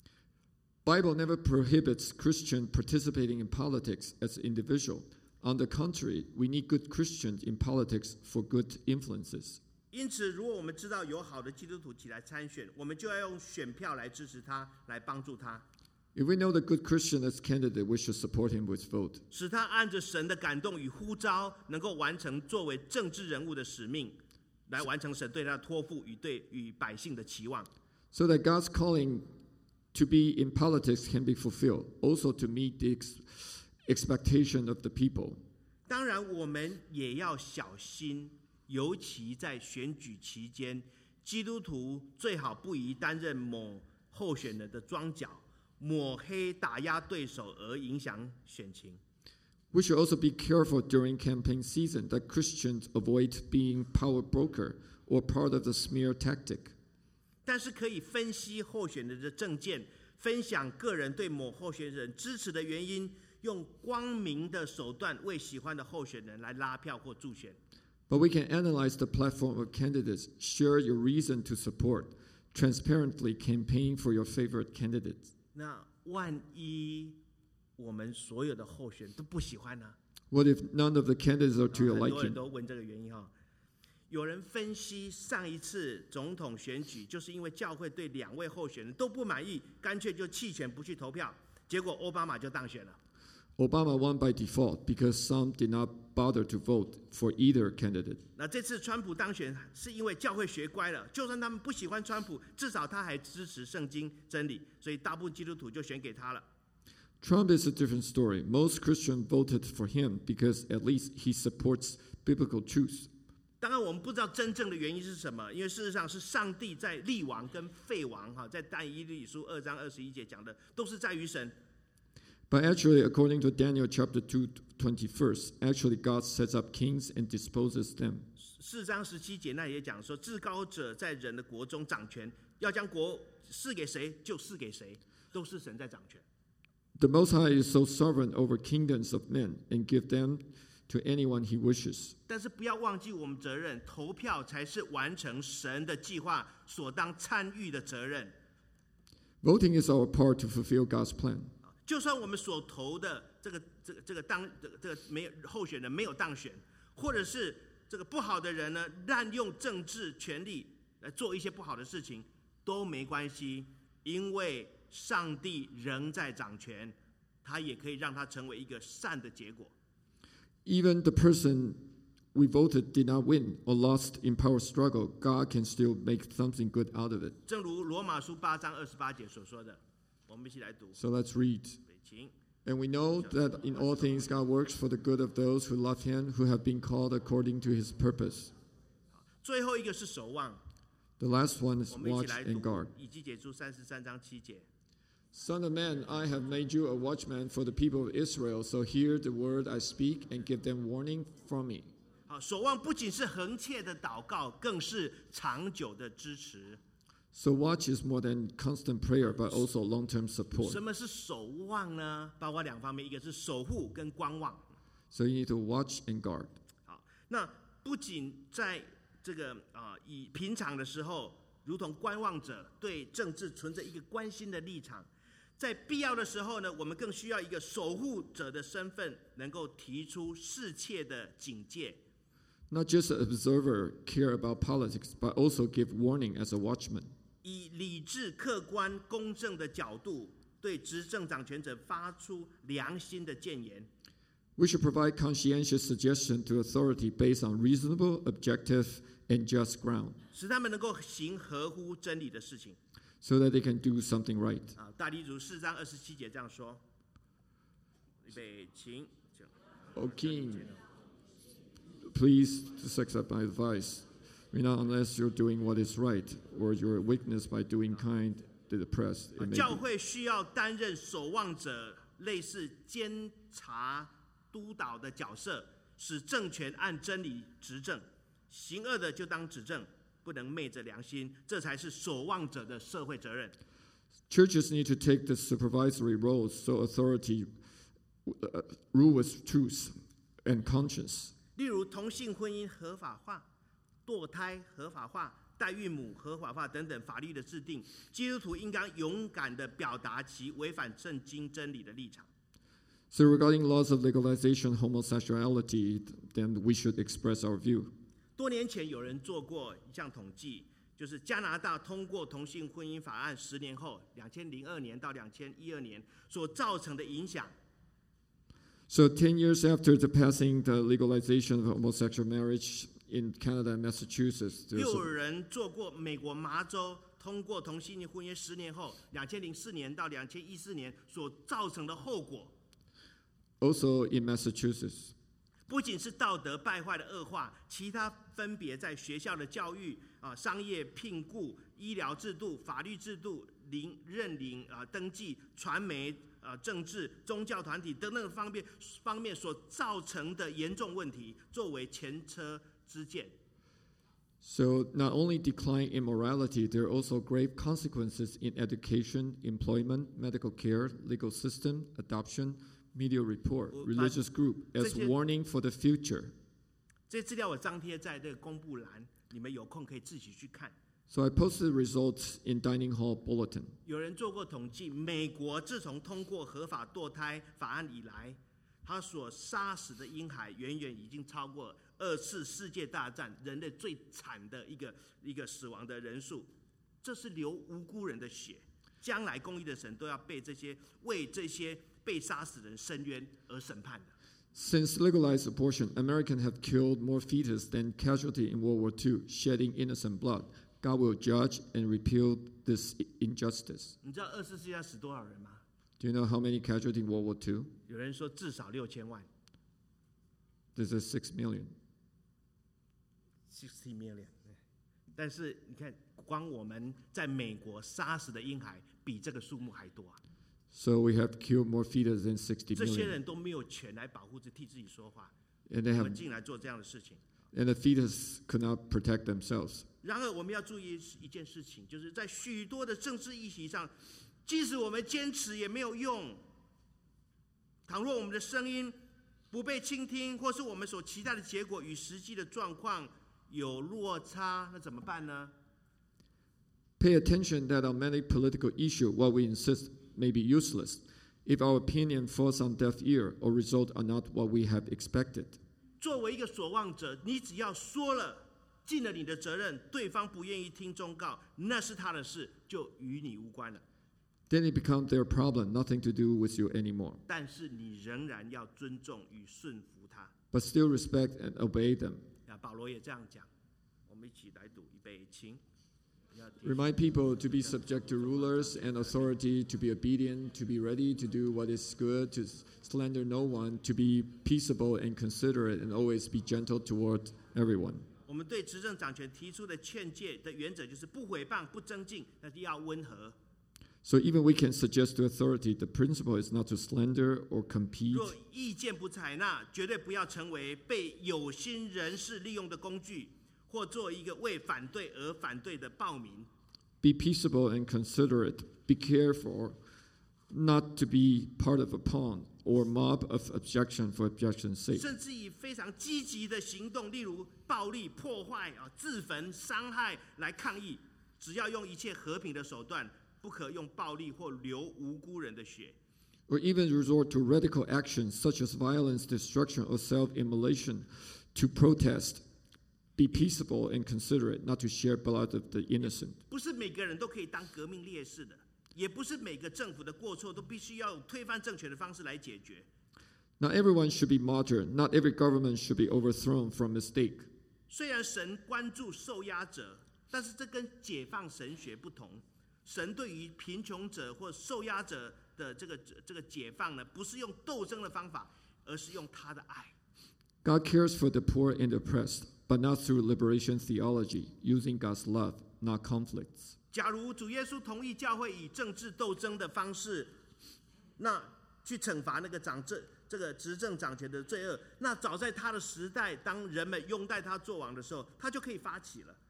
Bible never prohibits Christian participating in politics as an individual. On the contrary, we need good Christians in politics for good influences. 因此，如果我们知道有好的基督徒起来参选，我们就要用选票来支持他，来帮助他。 If we know the good Christian as candidate, we should support him with vote. 使他按着神的感动与呼召，能够完成作为政治人物的使命，来完成神对他的托付与百姓的期望。 So that God's calling to be in politics can be fulfilled, also to meet the expectation of the people. 当然，我们也要小心，尤其在选举期间，基督徒最好不宜担任某候选人的庄脚，抹黑打压对手而影响选情。 We should also be careful during campaign season that Christians avoid being power broker or part of the smear tactic. 但是可以分析候选人的政见，分享个人对某候选人支持的原因，用光明的手段为喜欢的候选人来拉票或助选。 But we can analyze the platform of candidates, share your reason to support, transparently campaign for your favorite candidates. 那万一我们所有的候选人都不喜欢呢？ What if none of the candidates are to your 很多人 liking? 都问这个原因有人分析上一次总统选举，就是因为教会对2位候选人都不满意，干脆就弃权不去投票，结果奥巴马就当选了。 Obama won by default because some did not bother to vote for either candidate. 那这次川普当选是因为教会学乖了，就算他们不喜欢川普，至少他还支持圣经真理，所以大部分基督徒就选给他了。 Trump is a different story. Most Christians voted for him because at least he supports biblical truth. 当然，我们不知道真正的原因是什么，因为事实上是上帝在立王跟废王在但以理书2章21节讲的，都是在于神。 But actually, according to Daniel chapter 2:21, actually God sets up kings and disposes them. 4章17节那也讲说，至高者在人的国中掌权，要将国赐给谁就赐给谁，都是神在掌权。 The Most High is so sovereign over kingdoms of men and give them to anyone he wishes. 但是不要忘记我们责任，投票才是完成神的计划所当参与的责任。 Voting is our part to fulfill God's plan. 就算我们所投的这个没有候选人没有当选，或者是这个不好的人呢滥用政治权力来做一些不好的事情，都没关系，因为上帝仍在掌权，他也可以让它成为一个善的结果。 Even the person we voted did not win or lost in power struggle, God can still make something good out of it. 正如罗马书8章28节所说的，我们一起来读。 So let's read. 请。 And we know that in all things God works for the good of those who love him, who have been called according to his purpose. 最后一个是守望， The last one is 我们一起 watch 来 and 读 guard. 以西结书33章7节。 Son of man, I have made you a watchman for the people of Israel, so hear the word I speak and give them warning from me. 好，守望不仅是恒切的祷告，更是长久的支持。 So watch is more than constant prayer, but also long-term 什 support. 么是守望呢？包括两方面，一个是守护跟观望。 So you need to watch and guard. 好，那不仅在这个以平常的时候，如同观望者对政治存着一个关心的立场，在必要的时候呢，我们更需要一个守护者的身份，能够提出适切的警戒。 Not just an observer care about politics, but also give warning as a watchman. 以理智、客观、公正的角度，对执政掌权者发出良心的谏言。 We should provide conscientious suggestion to authority based on reasonable, objective, and just ground, 使他们能够行合乎真理的事情。 so that they can do something right. 大利如4章27节这样说：预备，请。 O King, please just accept my advice. Not unless you're doing what is right, or you're a witness by doing kind to the oppressed. It may 教 be. 会需要担任守望者，类似监察、督导的角色，使政权按真理执政。行恶的就当指正，不能昧着良心，这才是守望者的社会责任。 Churches need to take the supervisory roles so authority rule with truth and conscience. 例如同性婚姻合法化、堕胎合法化、代孕母合法化等等法律的制定，基督徒应当勇敢地表达其违反圣经真理的立场。 So regarding laws of legalization homosexuality, then we should express our view. 多年前有人做过一项统计，就是加拿大通过同性婚姻法案10年后，2002年到2012年所造成的影响。 So 10 years after the passing the legalization of homosexual marriage in Canada and Massachusetts, 又 there's 有人做过美国麻州通过同性婚姻10年后，2004年到2014年所造成的后果。 also in Massachusetts. 不仅是道德败坏的恶化，其他分别在学校的教育、商业聘雇、医疗制度、法律制度、认领登记、传媒、政治、宗教团体等等方面所造成的严重问题，作为前车之鉴。 So not only decline in morality, there are also grave consequences in education, employment, medical care, legal system, adoption, media report, religious group, as warning for the future. 这些资料我张贴在这个公布栏，你们有空可以自己去看。 So I posted the results in Dining Hall Bulletin. 有人做过统计，美国自从通过合法堕胎法案以来，他所杀死的婴孩远远已经超过2次世界大战人类最惨的一个死亡的人数。这是流无辜人的血，将来公义的神都要为这些被杀死的人伸冤而审判的。 Since legalized abortion, Americans have killed more fetus than casualty in World War II, shedding innocent blood. God will judge and repeal this injustice. 你知道24世纪要死多少人吗？ Do you know how many casualties in World War II? 有人说至少6000万。 This is 6 million. 60 million。但是你看，光我们在美国杀死的婴孩比这个数目还多啊！ So we have killed more fetus than 60 这些 million. 人都没有权来保护替自己说话， And they 我 have, 们竟然做这样的事情。 and the fetus could not protect themselves. 然而，我们要注意一件事情，就是在许多的政治议题上，即使我们坚持也没有用。倘若我们的声音不被倾听，或是我们所期待的结果与实际的状况有落差，那怎么办呢？ Pay attention that on many political issues, what we insist may be useless if our opinion falls on deaf ear or results are not what we have expected. 作为一个守望者，你只要说了，尽了你的责任，对方不愿意听忠告，那是他的事，就与你无关了。 Then it becomes their problem, nothing to do with you anymore. 但是你仍然要尊重与顺服他。 But still respect and obey them. 保罗也这样讲，我们一起来读，预备，请。 Remind people to be subject to rulers and authority, to be obedient, to be ready to do what is good, to slander no one, to be peaceable and considerate, and always be gentle toward everyone. 我们对执政掌权提出的劝诫的原则就是不诽谤、不争竞，但是要温和。 So even we can suggest to authority, the principle is not to slander or compete. 若意见不采纳，绝对不要成为被有心人士利用的工具。 或做一个为反对而反对的暴民。 Be peaceable and considerate. Be careful not to be part of a pawn or mob of objection for objection's sake. 甚至以非常积极的行动，例如暴力、破坏、自焚、伤害来抗议。只要用一切和平的手段，不可用暴力或流无辜人的血。 Or even resort to radical actions such as violence, destruction, or self-immolation to protest. Be peaceable and considerate, not to share blood of the innocent. 不是每个人都可以当革命烈士的，也不是每个政府的过错都必须要用推翻政权的方式来解决。 Not everyone should be martyred. Not every government should be overthrown from mistake. 虽然神关注受压者，但是这跟解放神学不同。神对于贫穷者或受压者的这个解放呢，不是用斗争的方法，而是用他的爱。 God cares for the poor and oppressed, but not through liberation theology, using God's love, not conflicts. 假如主耶稣同意教会以政治斗争的方式，那去惩罚那个这个执政掌权的罪恶，那早在他的时代，当人们拥戴他做王的时候，他就可以发起了。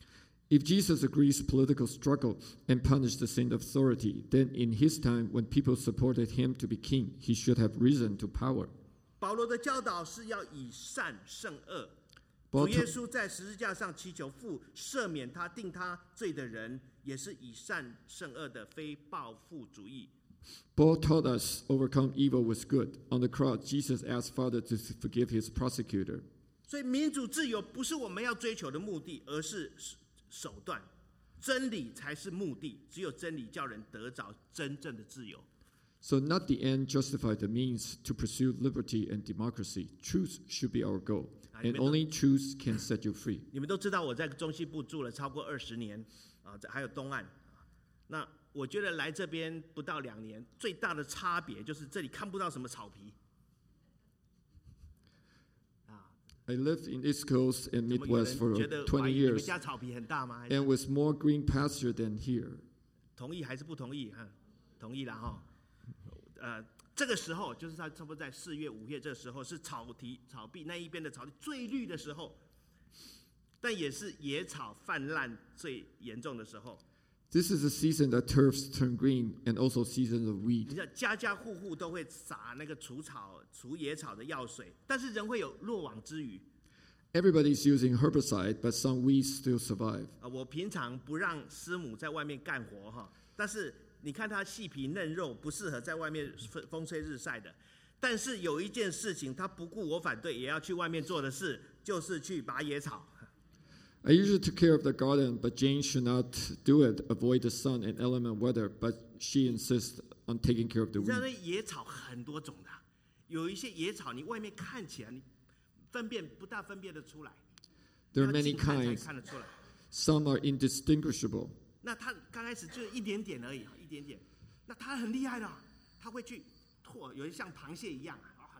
If Jesus agrees political struggle and punish the sin of authority, then in his time, when people supported him to be king, he should have risen to power. 保罗的教导是要以善胜恶。 Paul 主耶稣在十字架上祈求父赦免他定他罪的人，也是以善胜恶的非报复主义。 Paul taught us overcome evil with good. On the cross, Jesus asked Father to forgive his prosecutor. 所以民主自由不是我们要追求的目的，而是手段。真理才是目的，只有真理叫人得着真正的自由。 So not the end justify the means to pursue liberty and democracy. Truth should be our goal, and only truth can set you free. 你们都知道我在中西部住了超过20年啊，还有东岸。那我觉得来这边不到2年，最大的差别就是这里看不到什么草皮。 I lived in East Coast and 怎么有 Midwest 人 for 觉得 20 怀疑你们 years, 家草皮很大吗？还是 and with more green pasture than here. 同意还是不同意？同意了哈。这个时候就是差不多在4月、5月这个时候，是草壁那一边的草地最绿的时候，但也是野草泛滥最严重的时候。 This is the season that turfs turn green, and also season of 你 weed. 知道家家户户都会撒那个除野草的药水，但是仍会有落网之鱼。 Everybody's using herbicide, but some weeds still survive. 我平常不让师母在外面干活哈，但是你看她细皮嫩肉，不适合在外面风吹日晒的。但是有一件事情，她不顾我反对，也要去外面做的事，就是去拔野草。 I usually took care of the garden, but Jane should not do it. Avoid the sun and element weather, but she insists on taking care of the 你知道 weed. 那野草很多种的，有一些野草你外面看起来你不大分辨得出来， There are 要 many 近看才 kinds. 看得出来。 Some are indistinguishable. 那它刚开始就是一点点而已，一点点。那它很厉害的，它会去拓，有些像螃蟹一样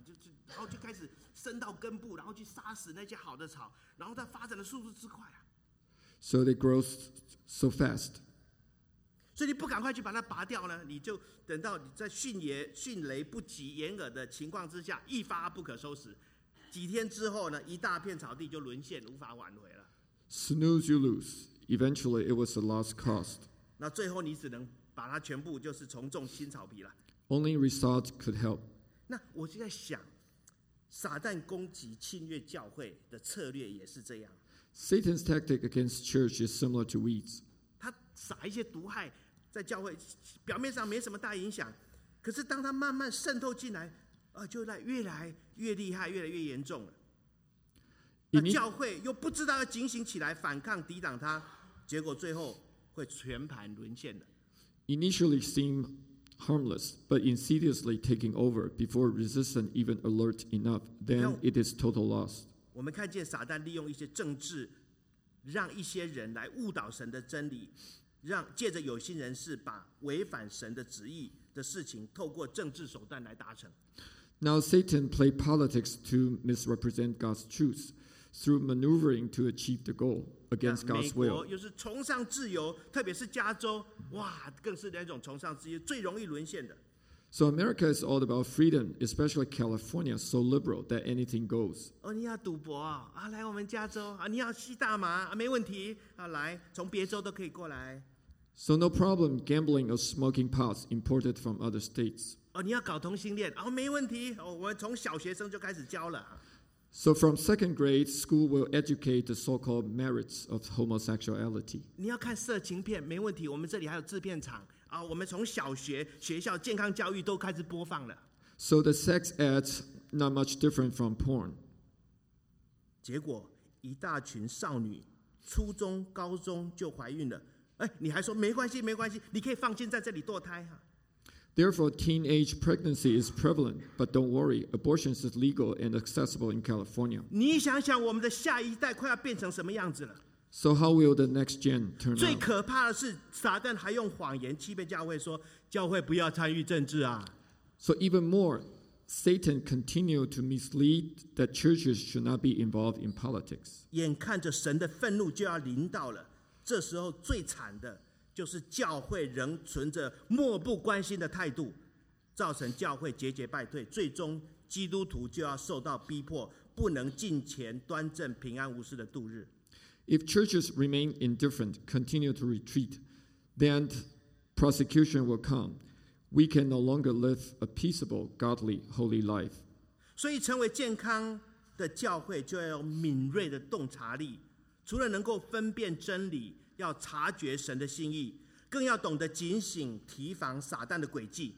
然后就开始伸到根部，然后去杀死那些好的草，然后它发展的速度之快啊！ So they grow so fast. 所以你不赶快去把它拔掉呢，你就等到你在迅雷不及掩耳的情况之下，一发不可收拾。几天之后呢，一大片草地就沦陷，无法挽回了。 Snooze, you lose. Eventually, it was a lost cause. 那最后你只能把它全部就是重种新草皮了。 Only result could help. 那我就在想，撒旦攻击侵略教会的策略也是这样。 Satan's tactic against church is similar to weeds. 他撒一些毒害在教会，表面上没什么大影响，可是当他慢慢渗透进来，就越来越厉害，越来越严重了。那教会又不知道要警醒起来反抗抵挡他，结果最后会全盘沦陷的。 Initially seem harmless, but insidiously taking over before resistance even alert enough, then it is total loss. 我们看见撒旦利用一些政治，让一些人来误导神的真理，借着有心人士把违反神的旨意的事情，透过政治手段来达成。 Now Satan played politics to misrepresent God's truth through maneuvering to achieve the goal against God's 美国 will. 又是崇尚自由，特别是加州，哇，更是那种崇尚自由最容易沦陷的。 So America is all about freedom, especially California, so liberal that anything goes. 你要赌博来我们加州你要吸大麻没问题来，从别州都可以过来。 So no problem gambling or smoking pots imported from other states. 你要搞同性恋没问题我们从小学生就开始教了。 So from second grade, school will educate the so-called merits of homosexuality. 你要看色情片没问题，我们这里还有制片厂我们从小学学校健康教育都开始播放了。 So the sex ads not much different from porn. 结果一大群少女初中、高中就怀孕了，你还说没关系，没关系，你可以放心在这里堕胎 Therefore, teenage pregnancy is prevalent, but don't worry, abortion is legal and accessible in California. 你想想，我们的下一代快要变成什么样子了？ So how will the next gen turn 最 out? 可怕的是，撒旦还用谎言欺骗教会，说教会不要参与政治 So even more, Satan continued to mislead that churches should not be involved in politics. 眼看着神的愤怒就要临到了，这时候最惨的就是教会仍存着漠不关心的态度，造成教会节节败退，最终基督徒就要受到逼迫，不能敬虔端正、平安无事的度日。 If churches remain indifferent, continue to retreat, then prosecution will come. We can no longer live a peaceable, godly, holy life. 所以，成为健康的教会，就要有敏锐的洞察力，除了能够分辨真理，要察觉神的心意，更要懂得警醒提防撒旦的诡计。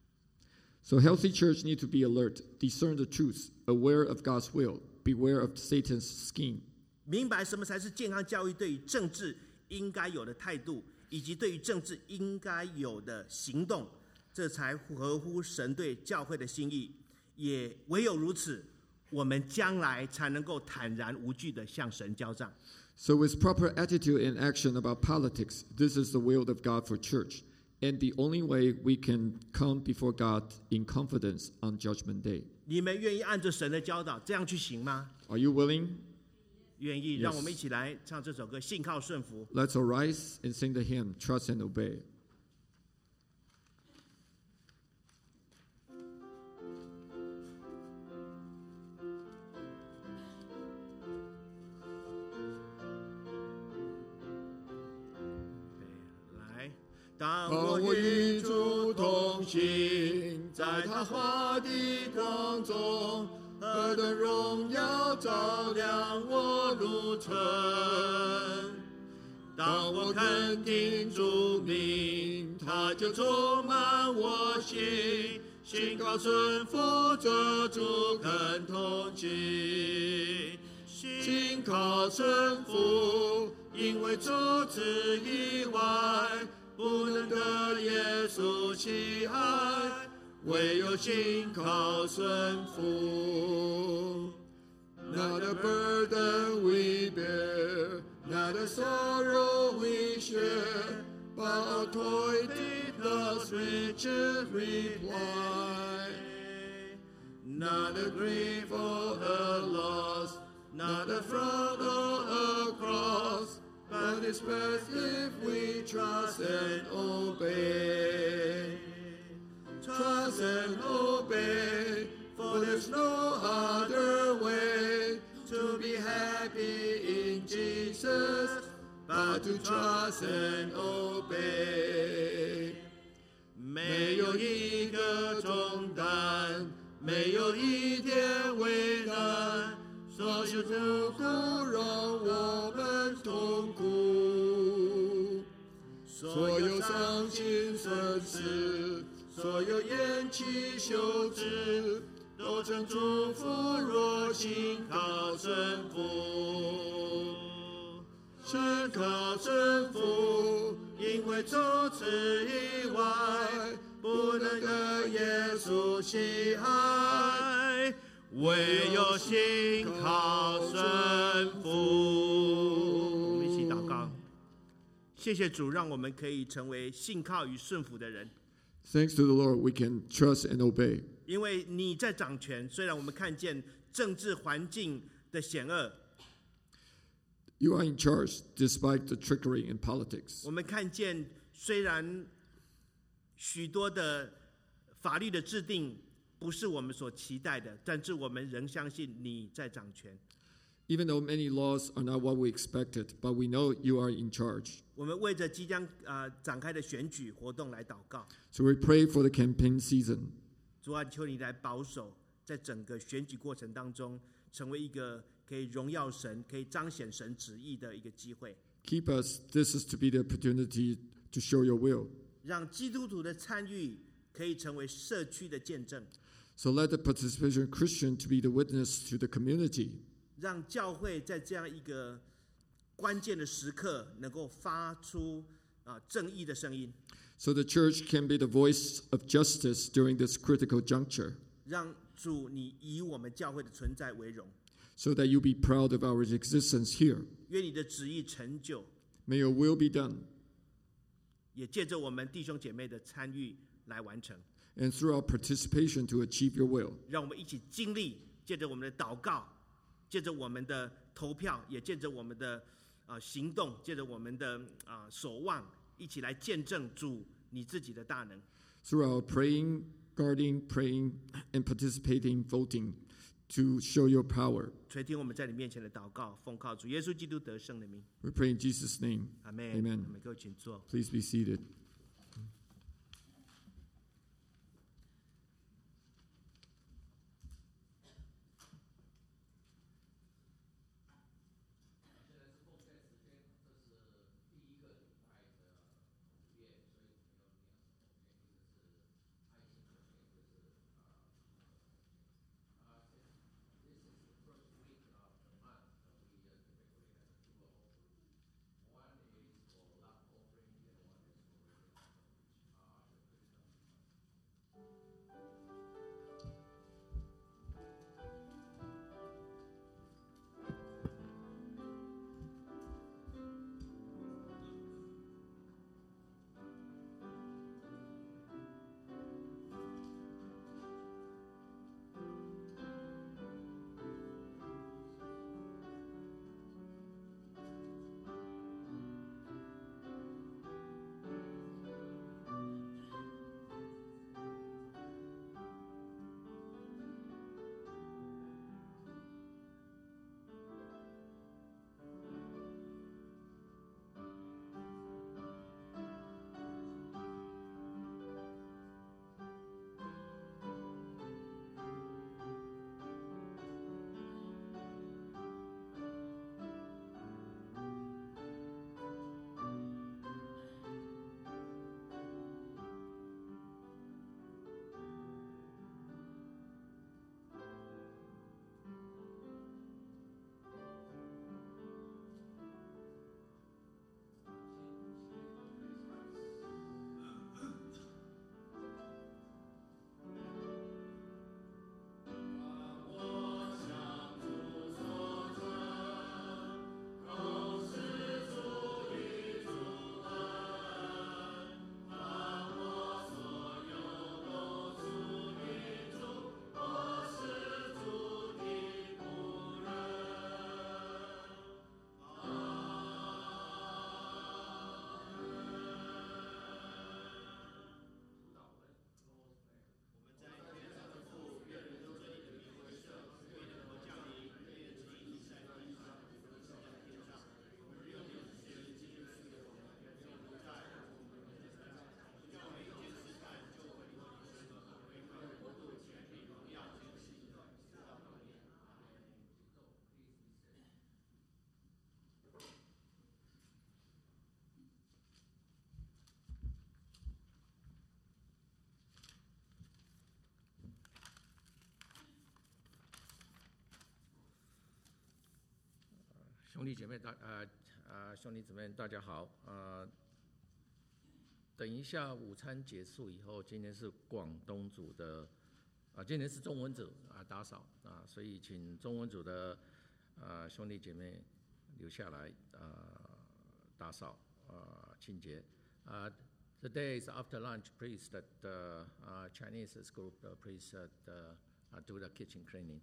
So healthy church need to be alert, discern the truth, aware of God's will, beware of Satan's scheme. 明白什么才是健康教育对于政治应该有的态度，以及对于政治应该有的行动，这才合乎神对教会的心意。也唯有如此，我们将来才能够坦然无惧地向神交账。 So with proper attitude and action about politics, this is the will of God for church, and the only way we can come before God in confidence on Judgment Day. 你们愿意按着神的教导这样去行吗？ Are you willing? 愿意， Yes. 让我们一起来唱这首歌《信靠顺服》。 Let's arise and sing the hymn, Trust and Obey. 来，当我与主同行，在他华的光中，何等荣耀照亮我路程。当我肯定主名，他就充满我心，信靠顺服着主肯同行，信靠顺服，因为除此以外，不能得耶稣喜爱，唯有信靠顺服。Not a burden we bear, not a sorrow we share, but avoided thus riches reply. not a grief or a loss, not a fraud or a cross, but His birth if we trust and obey. Trust and obey, for there's no other way to be happy in Jesus, but to trust and obey. 没有一个重担，没有一点为难，所有祝福让我们痛苦，所有伤心损失，所有厌弃羞耻，都成祝福，若心靠神父，是靠神父，因为除此以外，不能得耶稣喜爱，唯有信靠神父。 我们一起祷告，谢谢主，让我们可以成为信靠与顺服的人。 Thanks to the Lord, we can trust and obey. 因为你在掌权，虽然我们看见政治环境的险恶， You are in charge despite the trickery in politics. 我们看见虽然许多的法律的制定不是我们所期待的，但是我们仍相信你在掌权。 Even though many laws are not what we expected, but we know you are in charge. 我们为着即将展开的选举活动来祷告， So we pray for the campaign season. 主啊，求你来保守，在整个选举过程当中，成为一个可以荣耀神、可以彰显神旨意的一个机会。 Keep us. This is to be the opportunity to show your will. 让基督徒的参与可以成为社区的见证， So let the participation of Christian to be the witness to the community. 让教会在这样一个关键的时刻能够发出正义的声音， So the church can be the voice of justice during this critical juncture. 让主你以我们教会的存在为荣， So that you be proud of our existence here. 愿你的旨意成就， May your will be done. 也借着我们弟兄姐妹的参与来完成。 And through our participation to achieve your will. 让我们一起经历，借着我们的祷告，借着我们的投票，也借着我们的行动，借着我们的守望，一起来见证主你自己的大能。 Through our praying, guarding, praying, and participating, voting to show your power. 垂听我们在你面前的祷告，奉靠主耶稣基督得胜的名， We pray in Jesus' name. 阿门。 Amen. 我们各位请坐。 Please be seated. 兄弟姐妹大家好。等一下午餐结束以后，今天是广东组的，今天是中文组打扫所以请中文组的兄弟姐妹留下来打扫清洁。Today is after lunch. Please that Chinese group please do the kitchen cleaning.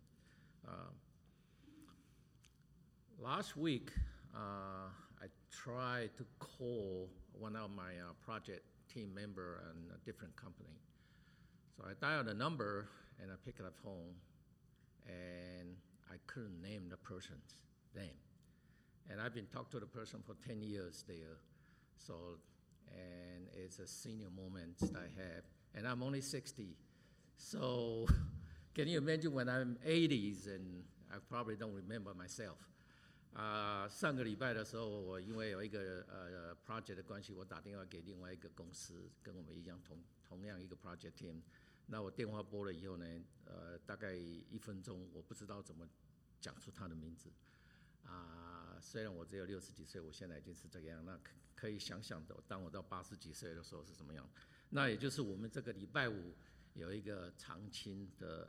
Last week, I tried to call one of my project team member in a different company. So I dialed the number and I picked up the phone, and I couldn't name the person's name. And I've been talking to the person for 10 years there. So, and it's a senior moment that I have. And I'm only 60. So can you imagine when I'm 80s and I probably don't remember myself. 上个礼拜的时候，我因为有一个project 的关系，我打电话给另外一个公司，跟我们一样同样一个 project team。那我电话拨了以后呢，大概1分钟，我不知道怎么讲出他的名字。虽然我只有60几岁，我现在已经是这个样，那可以想想的，当我到80几岁的时候是什么样。那也就是我们这个礼拜五有一个长期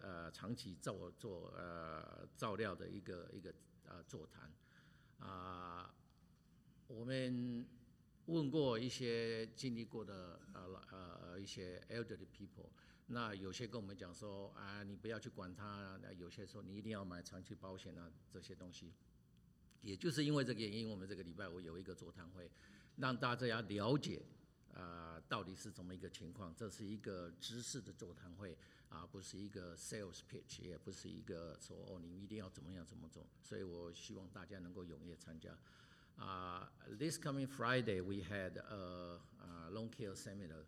照料的一个座谈。我们问过一些经历过的一些 elderly people， 那有些跟我们讲说你不要去管他，有些说你一定要买长期保险这些东西。也就是因为这个原因，我们这个礼拜我有一个座谈会，让大家了解到底是怎么一个情况。这是一个知识的座谈会不是一个 sales pitch， 也不是一个说你一定要怎么样怎么做。所以我希望大家能够踊跃参加。This coming Friday we had a long care seminar.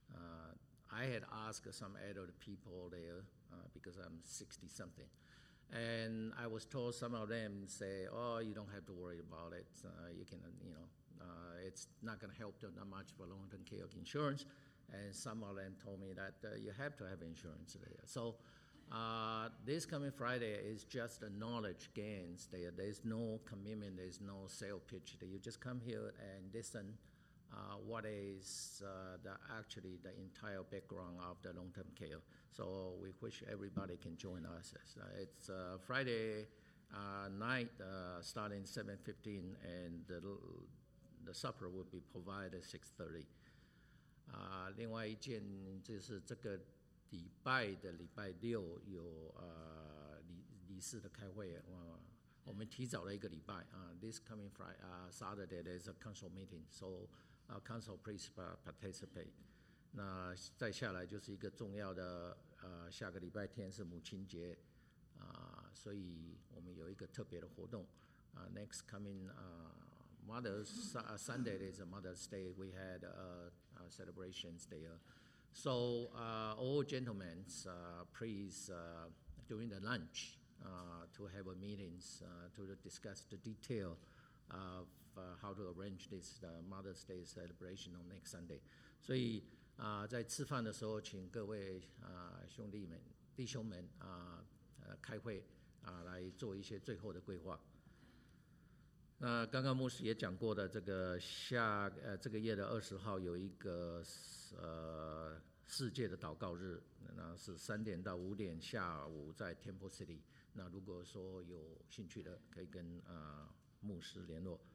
I had asked some elderly people there because I'm 60 something. And I was told some of them say, you don't have to worry about it. You can, it's not going to help them that much for long-term care insurance. And some of them told me that you have to have insurance there. So this coming Friday is just a knowledge gains there. There's no commitment. There's no sales pitch. You just come here and listen what is actually the entire background of the long-term care. So we wish everybody can join us. It's Friday night starting 7:15, and the supper will be provided at 6:30. 另外一件就是这个礼拜6有理事的开会，我们提早了一个礼拜This coming Saturday there's a council meeting, so council please participate. 那再下来就是一个重要的下个礼拜天是母亲节所以我们有一个特别的活动Next coming Mother's Sunday is a Mother's Day. We had celebrations there. So all gentlemen, please during the lunch to have a meetings to discuss the detail of how to arrange this Mother's Day celebration on next Sunday. 所以在吃饭的时候，请各位弟兄们开会来做一些最后的规划。那刚刚牧师也讲过的，这个这个月的20号有一个世界的祷告日，那是3点到5点下午在 Temple City。那如果说有兴趣的，可以跟牧师联络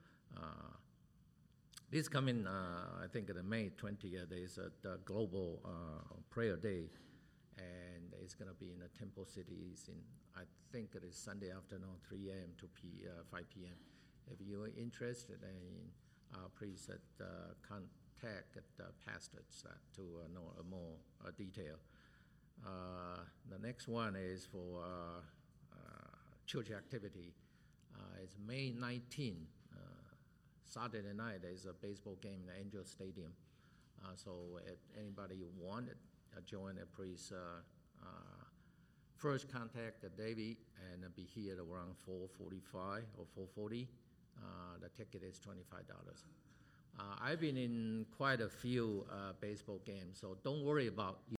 This coming, I think the May 20th is the global prayer day, and it's going to be in the Temple City. I think it is Sunday afternoon, 3 a.m. to 5 p.m. If you are interested, then please contact the pastors to know more detail. The next one is for church activity. It's May 19th. Saturday night there's a baseball game in the Angel Stadium. So if anybody want to join, please first contact David and be here around 4:45 or 4:40. The ticket is $25. I've been in quite a few baseball games, so don't worry about